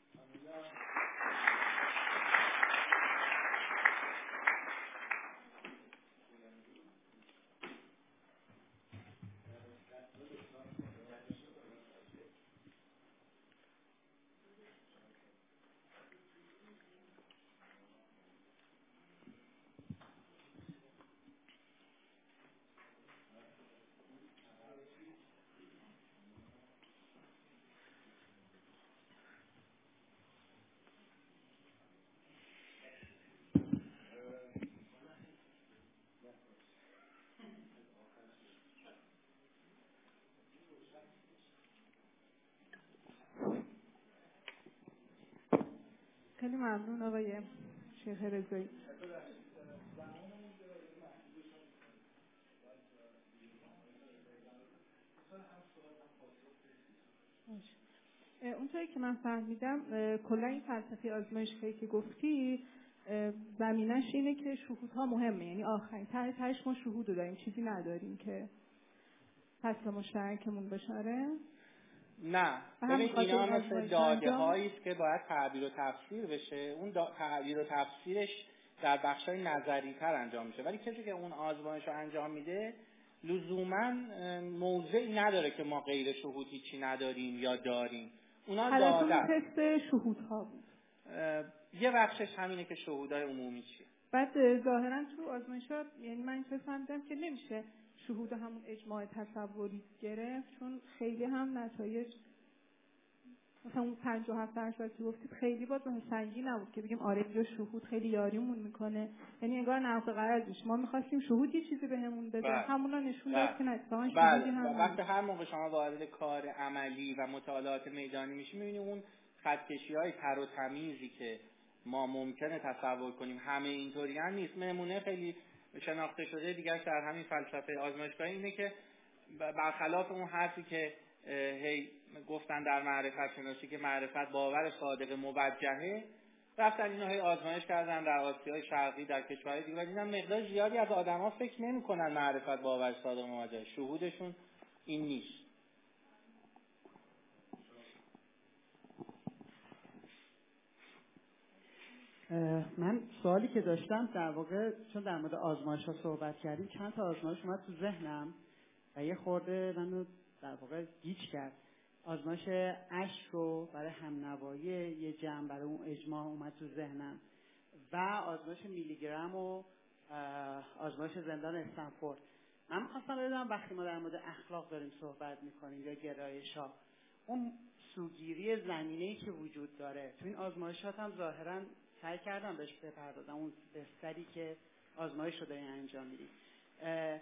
[SPEAKER 3] خیلی ممنون آقای شیخ رضایی. اونطوری که من فهمیدم کلا این فلسفه آزمایشگاهی که گفتی زمینش اینه که شهودها مهمه، یعنی آخرین تهش ما شهود داریم، چیزی نداریم که فصل مشترکمون بشه.
[SPEAKER 2] نه، ببین اینا مثل داده هاییست که باید تعبیر و تفسیر بشه. اون تعبیر و تفسیرش در بخشای نظری تر انجام میشه، ولی کسی که اون آزمایش رو انجام میده لزوما موضعی نداره که ما غیر شهود هیچی نداریم یا داریم. اونا داده
[SPEAKER 3] تست شهودها بود.
[SPEAKER 2] یه بخشش همینه که شهودای عمومی چیه.
[SPEAKER 3] بعد ظاهرا تو آزمایشات یعنی من اینطور فهمیدم که نمیشه شهود همون اجماع تصوری گرفت، چون خیلی هم نتایج مثلا اون 57% که گفتید خیلی باز سنگین نبود که بگیم آره اینجا شهود خیلی یاریمون میکنه، یعنی انگار نقض قرض میشه. ما میخواستیم شهود یه چیزی بهمون بده، همونا نشون داد که اتفاقا شهودی هم
[SPEAKER 2] وقتی هر موقع شما وارد کار عملی و مطالعات میدانی میشی میبینی اون خطکشی‌های تر و تمیزی که ما ممکنه تصور کنیم همه اینطوری هم نیست. نمونه خیلی شناخته شده دیگه در همین فلسفه آزمایشگاهی اینه که برخلاف اون حرفی که هی گفتن در معرفت شناسی که معرفت باور صادق موجهه، رفتن اینو هی آزمایش کردن در آسیای شرقی در کشورهای دیگه و دیدن مقدار زیادی از آدما فکر نمی‌کنن معرفت باور صادق موجهه، شهودشون این نیست.
[SPEAKER 4] من سوالی که داشتم در واقع چون در مورد آزمایش‌ها صحبت کردیم، چند تا آزمایش اومد تو ذهنم و یه خورده منو در واقع گیج کرد. آزمایش اشک رو برای همنوایی یه جمع برای اون اجماع اومد تو ذهنم و آزمایش میلیگرم و آزمایش زندان استنفورد. من می‌خواستم بدونم وقتی ما در مورد اخلاق داریم صحبت می‌کنیم یا گرایش‌ها، اون سوگیری زمینه‌ای که وجود داره تو این آزمایشات هم ظاهراً سعی کردم بهش بپردازم، اون بستری که آزمایش رو دارین انجام میدید.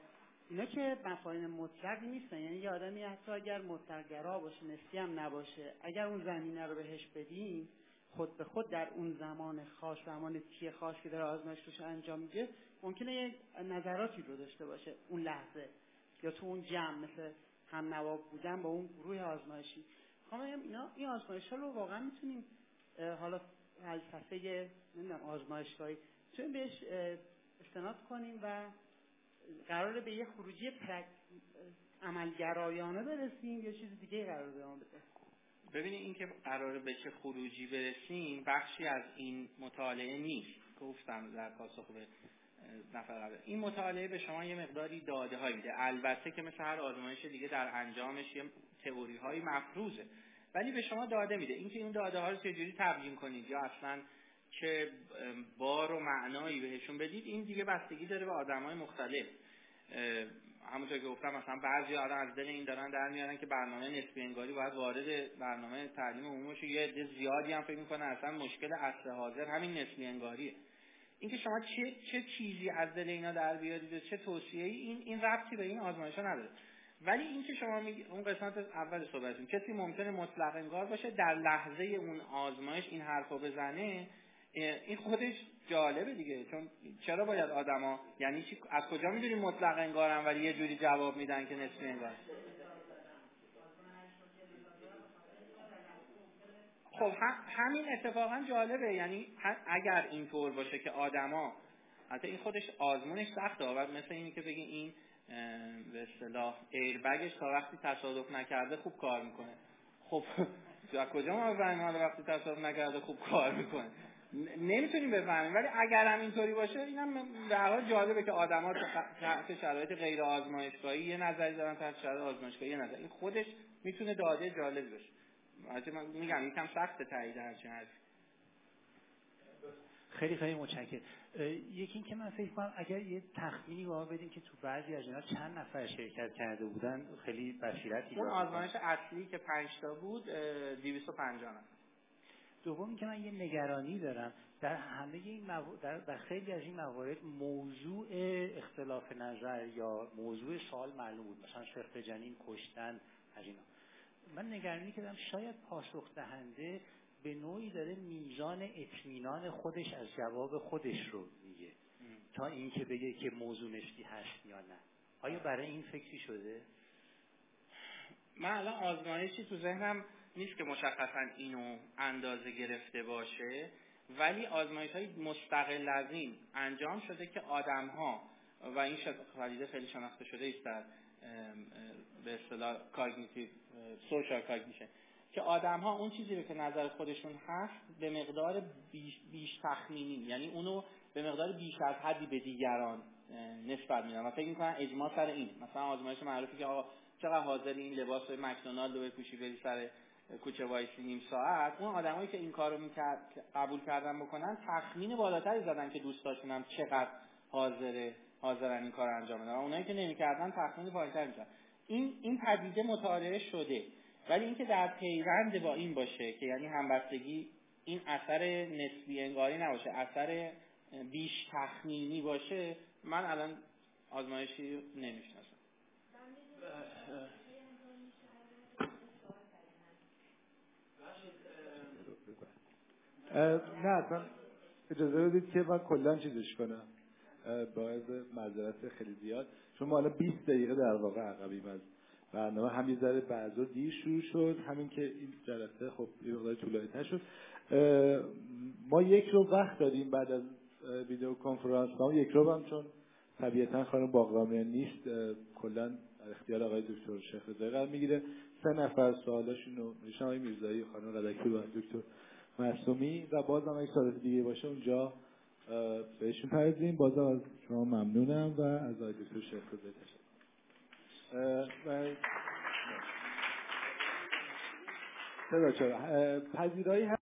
[SPEAKER 4] اینا که مفاهیم مطلقی نیستن. یعنی یه آدمی حتی اگر مطلق‌گرا باشه، نسبی هم نباشه، اگر اون زمینه رو بهش بدیم، خود به خود در اون زمان خاص، زمان تی خاص که داره آزمایش روش انجام میده، ممکنه یه نظراتی رو داشته باشه اون لحظه یا تو اون جمع، مثل هم نوا بودن با اون گروه آزمایشی. اینا این آزمایش‌ها رو واقعا میتونیم حالا فلسفه نمیدونم آزمایشگاهی میتونیم بهش استناد کنیم و قراره به یه خروجی عملگرایانه برسیم یا چیز دیگه قراره به ما بده؟
[SPEAKER 2] ببینید این که قراره به چه خروجی برسیم بخشی از این مطالعه نیست. گفتم در پاسخ به نفر قبل، این مطالعه به شما یه مقداری داده هایی میده، البته که مثل هر آزمایش دیگه در انجامش یه تئوری های مفروضه، ولی به شما داده میده. اینکه این داده ها رو چجوری تبیین کنید یا اصلا چه بار و معنایی بهشون بدید، این دیگه بستگی داره به آدمای مختلف. همونطور که گفتم مثلا بعضی آدم از دل این دارن در میارن که برنامه نسبی انگاری باید وارد برنامه تعلیم عمومی بشه، یه عده زیادی هم فکر میکنن اصلا مشکل عصر حاضر همین نسبی انگاریه. اینکه شما چه چیزی از دل اینا در بیارید و چه توصیه‌ای، این ربطی به این آزمایش‌ها نداره. ولی اینکه شما اون قسمت اول صحبتتون کسی ممکنه مطلق انگار باشه در لحظه اون آزمایش این حرفو بزنه، این خودش جالبه دیگه. چون چرا باید آدما، یعنی از کجا میدونیم مطلق انگارن ولی یه جوری جواب میدن که نسبی انگار؟ خب همین اتفاقا جالبه. یعنی اگر اینطور باشه که آدما، البته این خودش آزمونش سخته، مثل اینی که بگین این به اصطلاح ایربگش تا وقتی تصادف نکرده خوب کار میکنه. خب از کجا ما بفهمیم حالا وقتی تصادف نکرده خوب کار میکنه؟ نمیتونیم بفهمیم. ولی اگر هم اینطوری باشه، اینم به هر حال جالبه که آدما تحت شرایط غیر آزمایشگاهی یه نظری دارن، تحت شرایط آزمایشگاهی یه نظر. این خودش میتونه داده جالب باشه. البته من میگم یکم سخت تایید هرچی هست.
[SPEAKER 5] خیلی متشکرم. یکی این که من فکر کنم اگر یه تخمینی به ما بدیم که تو بعضی از اینا چند نفر شرکت کرده بودن، خیلی بصیرتی
[SPEAKER 2] اون آزمایش اصلی که 5 تا بود 250 نفر.
[SPEAKER 5] دوم که من یه نگرانی دارم در همه این در خیلی از این موارد موضوع اختلاف نظر یا موضوع سوال معلوم بود، مثلا شق جنین، کشتن، از اینا. من نگرانی که دارم شاید پاسخ دهنده به نوعی داره میزان اطمینان خودش از جواب خودش رو میگه تا اینکه بگه که موضوع نسبی هست یا نه. آیا برای این فکری شده؟
[SPEAKER 2] من الان آزمایشی تو ذهنم نیست که مشخصا اینو اندازه گرفته باشه، ولی آزمایش‌های مستقل از این انجام شده که آدم‌ها، و این پدیده خیلی شناخته شده است در به اصطلاح کاگنیتیو سوشال کاگنیشن، که آدم‌ها اون چیزی رو که نظر خودشون هست به مقدار بیش تخمینی، یعنی اونو به مقدار بیش از حدی به دیگران نسبت میدن و فکر می‌کنن اجماع سر این. مثلا آزمایش معروفی که آقا چقدر حاضر این لباس مکدونالد رو بپوشی بری سر کوچه وایسی نیم ساعت، اون آدمایی که این کارو قبول کردن بکنن تخمین بالاتری زدن که دوستاشون هم چقدر حاضرن این کارو انجام بدن. اونایی که نمی‌کردن تخمین بالاتری می‌زدن. این پدیده مطالعه شده، ولی اینکه در پیوند با این باشه که یعنی همبستگی این اثر نسبی انگاری نباشه، اثر بیش تخمینی باشه، من الان آزمایشی نمی‌شناسم.
[SPEAKER 1] نه اصلا اجازه بدید که من کلا چیزش کنم باعث معذرت خیلی زیاد، چون ما الان 20 دقیقه در واقع عقبیم از برنامه، هم یه ذره بعضا دیر شروع شد، همین که این جلسه خب یه مقدار طولانی‌تر شد. ما یک رو وقت داریم بعد از ویدیو کنفرانس، ما یک رو هم چون طبیعتا خانم باقرامیان نیست کلا در اختیار آقای دکتر شیخ رضایی قرار میگیره. 3 نفر سوالاشون رو نوشتن، آقای میرزایی، خانم ردکپور و دکتر معصومی، و بازم اگه سوالات دیگه باشه اونجا بهشون پردازیم. بازم از شما ممنونم و از آقای دکتر شیخ رضایی تشکر. پذیرایی